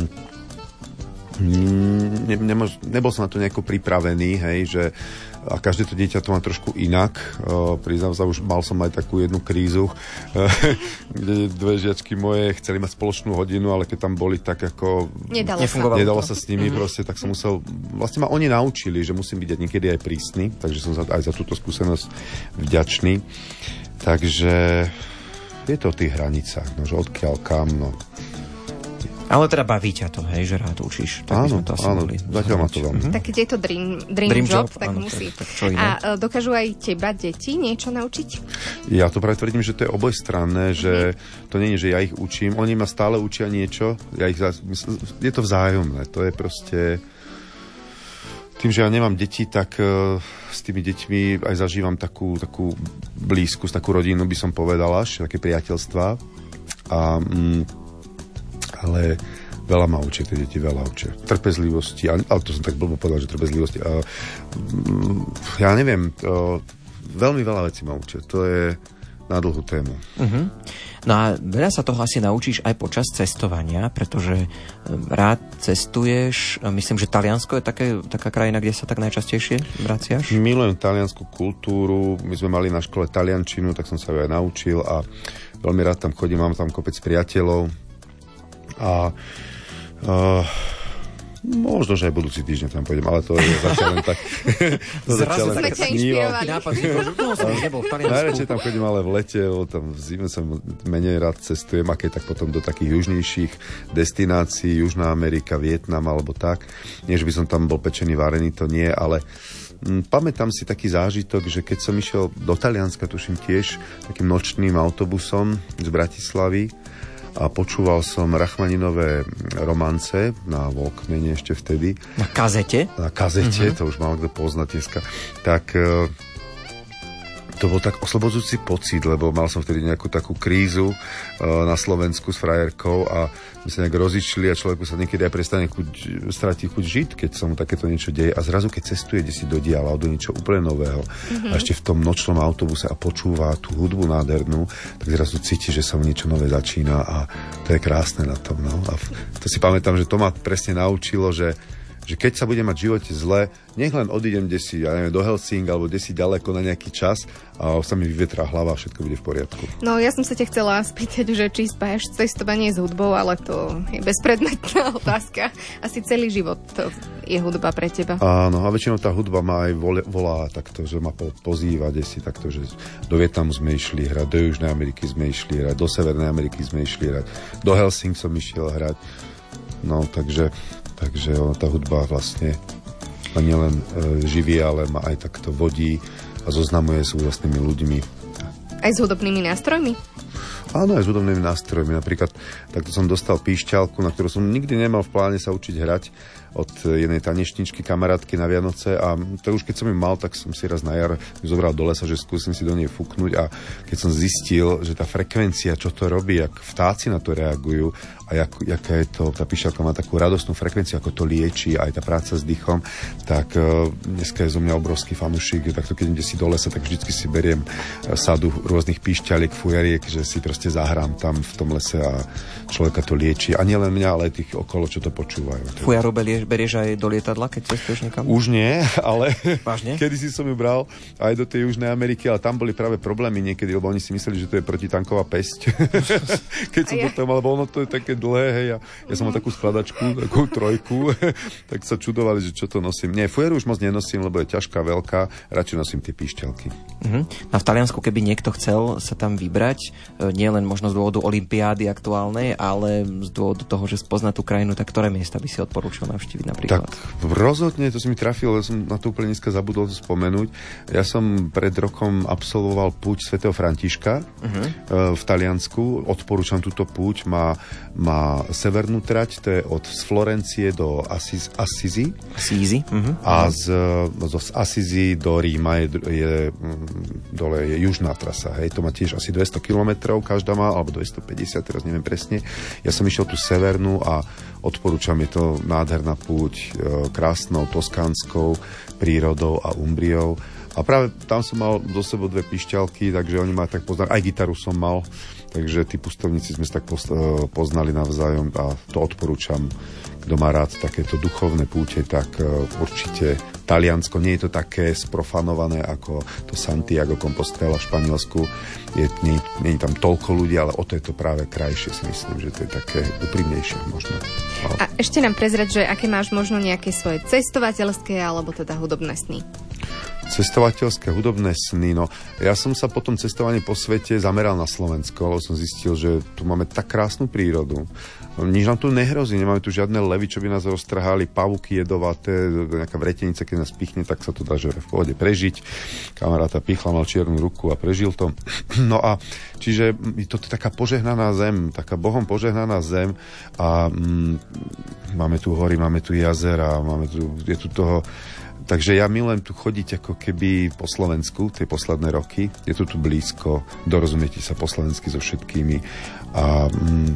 nebol som na to nejako pripravený, hej, že a každé to dieťa to má trošku inak. Priznám sa, už mal som aj takú jednu krízu, kde dve žiačky moje chceli mať spoločnú hodinu, ale keď tam boli, tak ako nedalo sa s nimi, proste, tak som musel, vlastne ma oni naučili, že musím byť niekedy aj prísny, takže som aj za túto skúsenosť vďačný. Takže je to o tých hranicách, no, že odkiaľ kam, no. Ale teda baví ťa to, hej, že rád učíš. Tak áno, zatiaľ ma to veľmi. Tak keď je to dream job, tak áno, musí. Tak a dokážu aj teba deti niečo naučiť? Ja to práve tvrdím, že to je obojstranné, že to nie je, že ja ich učím, oni ma stále učia niečo, je to vzájomné, to je proste. Tým, že ja nemám deti, tak s tými deťmi aj zažívam takú blízku, takú rodinu, by som povedal až, také priateľstvá. Ale veľa ma učia, tie deti veľa učia. Trpezlivosti, ale to som tak blbo povedal, že trpezlivosti. Ja neviem, veľmi veľa vecí ma učia. To je na dlhú tému. Uh-huh. No a veľa sa toho asi naučíš aj počas cestovania, pretože rád cestuješ. Myslím, že Taliansko je taká krajina, kde sa tak najčastejšie vraciaš? Milujem taliansku kultúru. My sme mali na škole taliančinu, tak som sa ju aj naučil a veľmi rád tam chodím, mám tam kopec priateľov. A možno, že aj budúci týždeň tam pôjdem, ale to je zatiaľ len tak. Zrazu sme ťa inšpirovali. Najradšej tam chodím ale v lete, tam v zime som menej rád cestujem, a keď tak potom do takých južnejších destinácií, Južná Amerika, Vietnam alebo tak. Nie, že by som tam bol pečený, varený, to nie, ale pamätám si taký zážitok, že keď som išiel do Talianska, tuším tiež takým nočným autobusom z Bratislavy, a počúval som Rachmaninové romance na Walkmane ešte vtedy. Na kazete? Na kazete, to už málo kto pozná dneska. Tak to bol tak oslobodzujúci pocit, lebo mal som vtedy nejakú takú krízu na Slovensku s frajerkou a my sa nejak rozišli a človeku sa niekedy aj prestane stráti chuť žiť, keď sa mu takéto niečo deje. A zrazu, keď cestuje si do diala, do niečo úplne nového a ešte v tom nočnom autobuse a počúva tú hudbu nádhernú, tak zrazu cíti, že sa mu niečo nové začína a to je krásne na tom. No. A to si pamätám, že to ma presne naučilo, že že keď sa budem mať v živote zle, nech len odídem desi, ja neviem, do Helsing alebo desi ďaleko na nejaký čas a sa mi vyvetrá hlava a všetko bude v poriadku. No ja som sa ťa chcela spýtať, že či spájaš cestovanie s hudbou, ale to je bezpredmetná otázka. Asi celý život to je hudba pre teba. Áno, a väčšinou tá hudba ma aj volá takto, že ma pozýva desi takto, že do Vietnamu sme išli hrať, do Južnej Ameriky sme išli hrať, do Severnej Ameriky sme išli hrať, do Helsing som išiel hrať. No, takže tá hudba vlastne ma nielen živí, ale ma aj takto vodí a zoznamuje s úžasnými ľuďmi. Aj s hudobnými nástrojmi? Áno, aj s hudobnými nástrojmi. Napríklad takto som dostal píšťalku, na ktorú som nikdy nemal v pláne sa učiť hrať od jednej tanečničky, kamarátky na Vianoce a to už keď som ju mal, tak som si raz na jar zobral do lesa, že skúsim si do nej fúknuť a keď som zistil, že tá frekvencia, čo to robí, jak vtáci na to reagujú a jaká je to, tá píšťalka má takú radostnú frekvenciu, ako to liečí, aj tá práca s dýchom, tak dneska je zo mňa obrovský fanúšik, takto keď idem si do lesa, tak vždycky si beriem sadu rôznych píšťaliek, fujariek, že si proste zahrám tam v tom lese a človeka to lieči. A nielen mňa, ale aj tých okolo, čo to počúvajú. Fujaru berieš aj do lietadla, keď cestuješ niekam? Už nie, ale vážne? kedysi som ju bral aj do tej Južnej Ameriky, ale tam boli práve problémy niekedy, lebo oni si mysleli, že to je protitanková pesť. Keď som potom, alebo ono to je také dlhé, hej, ja som mal takú skladačku, takú trojku, tak sa čudovali, že čo to nosím. Nie, fujaru už moc nenosím, lebo je ťažká, veľká, radšej nosím tie píšťalky. A v Taliansku, keby niekto chcel sa tam vybrať, nielen možno z dôvodu olympiády aktuálnej, ale z dôvodu toho, že spozná tú krajinu, tak ktoré miesta by si odporúčil navštíviť napríklad? Tak rozhodne, to si mi trafilo, ja som na to úplne dneska zabudol spomenúť. Ja som pred rokom absolvoval púť svätého Františka v Taliansku. Odporúčam túto púť, má severnú trať, to je od Florencie do Assisi. A z Assisi do Ríma dole je južná trasa. Hej, to má tiež asi 200 kilometrov, každá má, alebo 250, teraz neviem presne. Ja som išiel tú severnú a odporúčam, je to nádherná púť, krásnou toskánskou prírodou a Umbriou. A práve tam som mal do sebou 2 píšťalky, takže oni ma tak poznali. Aj gitaru som mal, takže tí pustovníci sme sa tak poznali navzájom a to odporúčam. Kto má rád takéto duchovné púte, tak určite Taliansko. Nie je to také sprofanované ako to Santiago Compostela v Španielsku. Nie je tam toľko ľudí, ale o to je to práve krajšie, si myslím, že to je také úprimnejšie možno. A ešte nám prezrať, že aké máš možno nejaké svoje cestovateľské alebo teda hudobné sny? Cestovateľské hudobné sny, no ja som sa po tom cestovaní po svete zameral na Slovensko, lebo som zistil, že tu máme tak krásnu prírodu. Nič nám tu nehrozí, nemáme tu žiadne levy, čo by nás roztrhali, pavúky jedovaté, nejaká vretenica, keď nás pichne, tak sa to dá, že v pohode prežiť. Kamaráta pichla, mal čiernu ruku a prežil to. No a čiže to je taká požehnaná zem, taká Bohom požehnaná zem a máme tu hory, máme tu jazera, je tu toho. Takže ja milujem tu chodiť ako keby po Slovensku tie posledné roky. Je to tu blízko, dorozumiete sa po slovensky so všetkými a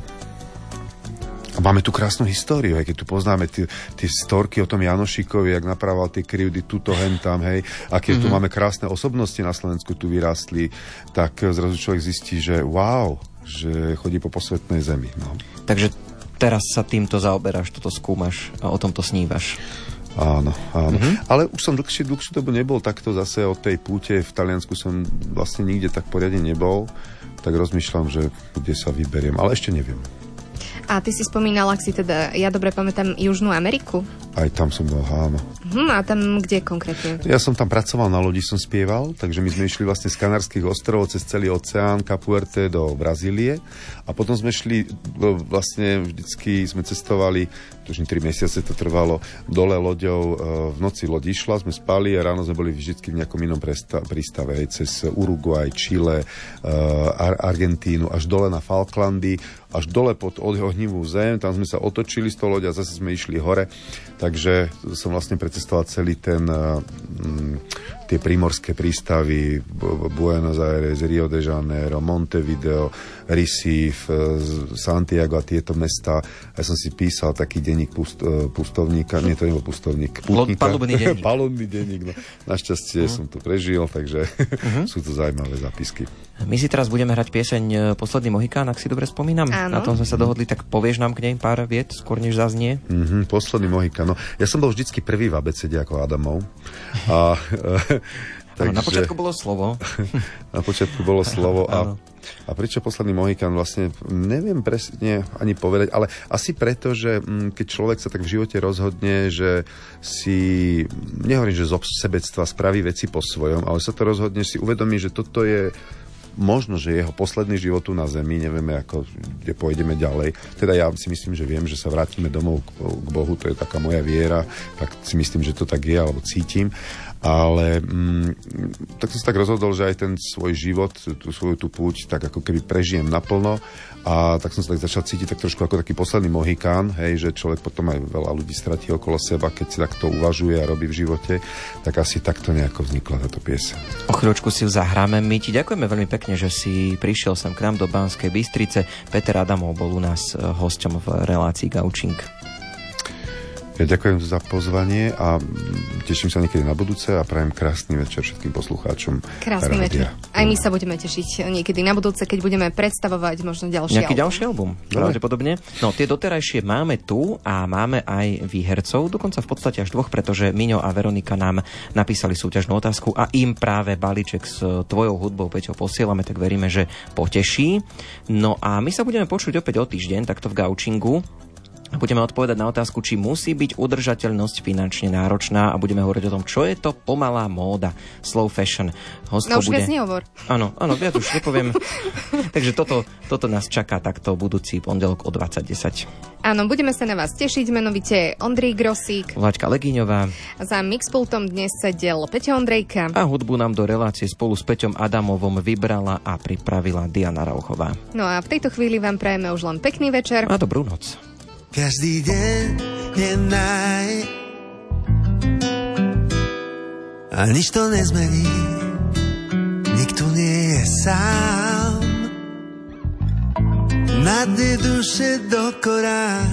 máme tu krásnu históriu, hej, keď tu poznáme tie storky o tom Janošikovi, jak naprával tie krivdy tuto, hen tam, hej, a keď tu máme krásne osobnosti na Slovensku, tu vyrástli, tak zrazu človek zistí, že wow, že chodí po posvetnej zemi. No. Takže teraz sa týmto zaoberáš, toto skúmaš a o tomto snívaš. Áno. Ale už som dlhšiu dobu nebol takto zase od tej púte. V Taliansku som vlastne nikde tak poriadne nebol. Tak rozmýšľam, že kde sa vyberiem, ale ešte neviem. A ty si spomínal, ak si teda, ja dobre pamätám, Južnú Ameriku? Aj tam som bol, áno. A tam kde konkrétne? Ja som tam pracoval, na lodi som spieval, takže my sme išli vlastne z Kanárskych ostrovov cez celý oceán, Cape Verde do Brazílie a potom sme šli, vlastne vždycky sme cestovali, tužím 3 mesiace to trvalo, dole loďou, v noci loď išla, sme spali a ráno sme boli vždycky v nejakom inom prístave, cez Uruguay, Chile, Argentínu, až dole na Falklandy, až dole pod ohnivú zem, tam sme sa otočili z toho loďa a zase sme išli hore, takže som vlastne precestoval celý ten tie primorské prístavy, Buenos Aires, Rio de Janeiro, Montevideo, Recife, Santiago a tieto mestá. Ja som si písal taký denník pustovníka, nie, to nebol pustovník. Palubný denník. Palubný denník, no. Našťastie som to prežil, takže sú to zaujímavé zápisky. My si teraz budeme hrať pieseň Posledný Mohikán, ak si dobre spomínam. Áno. Na tom sme sa dohodli, tak povieš nám k nej pár viet, skôr než zaznie. Posledný Mohikán. No, ja som bol vždycky prvý v abecede ako Adamov. A, takže, na počiatku bolo slovo. Na počiatku bolo slovo a prečo Posledný Mohikán, vlastne neviem presne ani povedať, ale asi preto, že keď človek sa tak v živote rozhodne, že si, nehovorím, že z sebectva spraví veci po svojom, ale sa to rozhodne, si uvedomí, že toto je možno, že jeho posledný život tu na zemi, nevieme, ako, kde pôjdeme ďalej. Teda ja si myslím, že viem, že sa vrátime domov k Bohu, to je taká moja viera, tak si myslím, že to tak je, alebo cítim. Ale tak som sa tak rozhodol, že aj ten svoj život, tú svoju púť, tak ako keby prežijem naplno. A tak som sa tak začal cítiť tak trošku ako taký posledný mohikán, hej, že človek potom aj veľa ľudí stratí okolo seba, keď si takto uvažuje a robí v živote. Tak asi takto nejako vznikla táto pieseň. O chvíľočku si ju zahráme. My ti ďakujeme veľmi pekne, že si prišiel sem k nám do Banskej Bystrice. Peter Adamov bol u nás hosťom v relácii Gaučing. Ja ďakujem za pozvanie a teším sa niekedy na budúce a prajem krásny večer všetkým poslucháčom. Krásny večer. Aj my sa budeme tešiť niekedy na budúce, keď budeme predstavovať možno nejaký ďalší album. Pravdepodobne. No, tie doterajšie máme tu a máme aj výhercov, dokonca v podstate až dvoch, pretože Miňo a Veronika nám napísali súťažnú otázku a im práve balíček s tvojou hudbou, Peťo, posielame, tak veríme, že poteší. No a my sa budeme počuť opäť o týždeň, takto v Gaučingu. Budeme odpovedať na otázku, či musí byť udržateľnosť finančne náročná a budeme hovoriť o tom, čo je to pomalá móda, slow fashion. Hostko už viac nehovor. Áno, viac už nepoviem. Takže toto nás čaká takto budúci pondelok o 20:10. Áno, budeme sa na vás tešiť, menovite Ondrej Grosík, Vláďka Legíňová. Za mixpultom dnes sedel Peťo Ondrejka. A hudbu nám do relácie spolu s Peťom Adamovom vybrala a pripravila Diana Rauchová. No a v tejto chvíli vám prajeme už len pekný večer. A dobrú noc. Každý deň je naj a nič to nezmení, nikto nie je sám. Na dne duše dokora,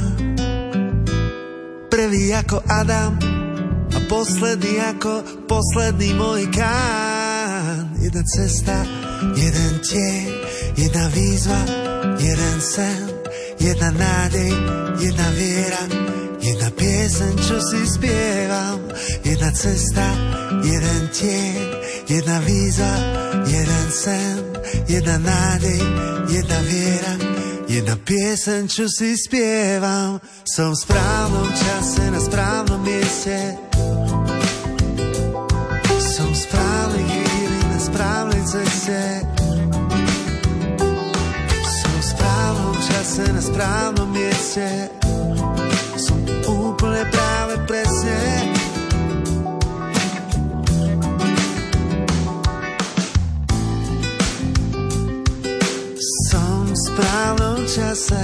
prvý ako Adam a posledný ako posledný Mohikán. Jedna cesta, jeden tieň, jedna výzva, jeden sen, jedna nádej, jedna viera, jedna pieseň, čo si spievam. Jedna cesta, jeden tieň, jedna výzva, jeden sen, jedna nádej, jedna viera, jedna pieseň, čo si spievam. Som v správnom čase, na správnom mieste. Som v správnej chvíli, na správnej ceste. Na správnom mieste som úplne práve presne. Som v správnom čase,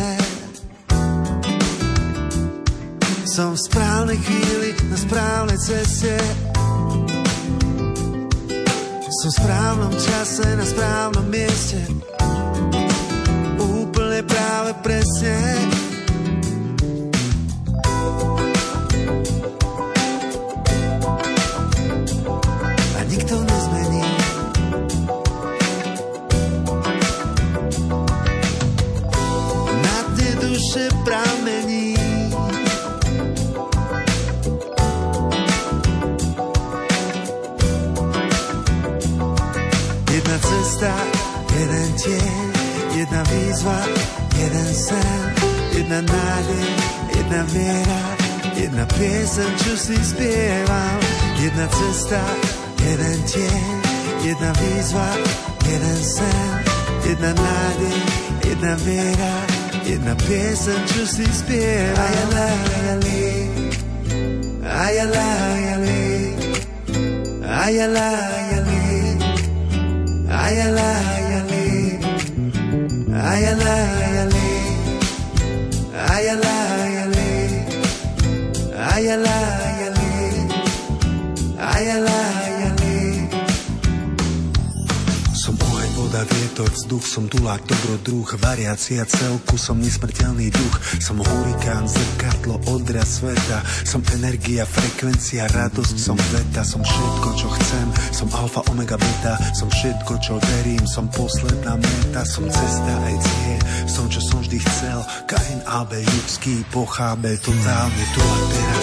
som v správnej chvíli na správnej ceste. Som v správnom čase na správnom mieste, práve presne. A nikto nezmení. Na dne duše pramení. Jedna cesta, jeden tieň, jedna výzva, jeden sen, jedna nádej, jedna viera, jedna pieseň, čo si spievam. Jedna cesta, jeden tieň, jedna výzva, jeden sen, jedna nádej, jedna viera, jedna pieseň, čo si spievam. Ajala, ajali, ajala, ajali, ajala, ajali, ajala, ajali. Ayala, ayale, ayala, ayale, ayala, ayale, ayala, ayale, Voda, vietor, vzduch, som tulák, dobrodruh, variácia celku, som nesmrteľný duch, som hurikán, zrkadlo, odraz sveta, som energia, frekvencia, radosť, som veta, som všetko, čo chcem, som alfa, omega, beta, som všetko, čo verím, som posledná meta, som cesta aj cieľ, som čo som vždy chcel, Kain, Abel, ľudský, pochábe, totálne tu a teraz.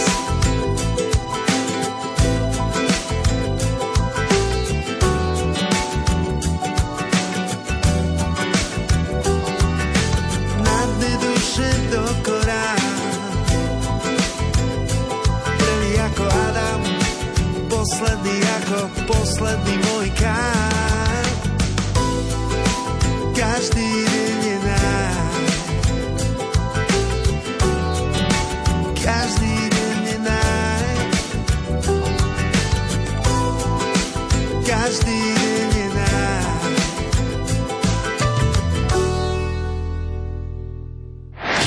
Posledný môj kár. Každý deň je náj. Každý deň je náj. Každý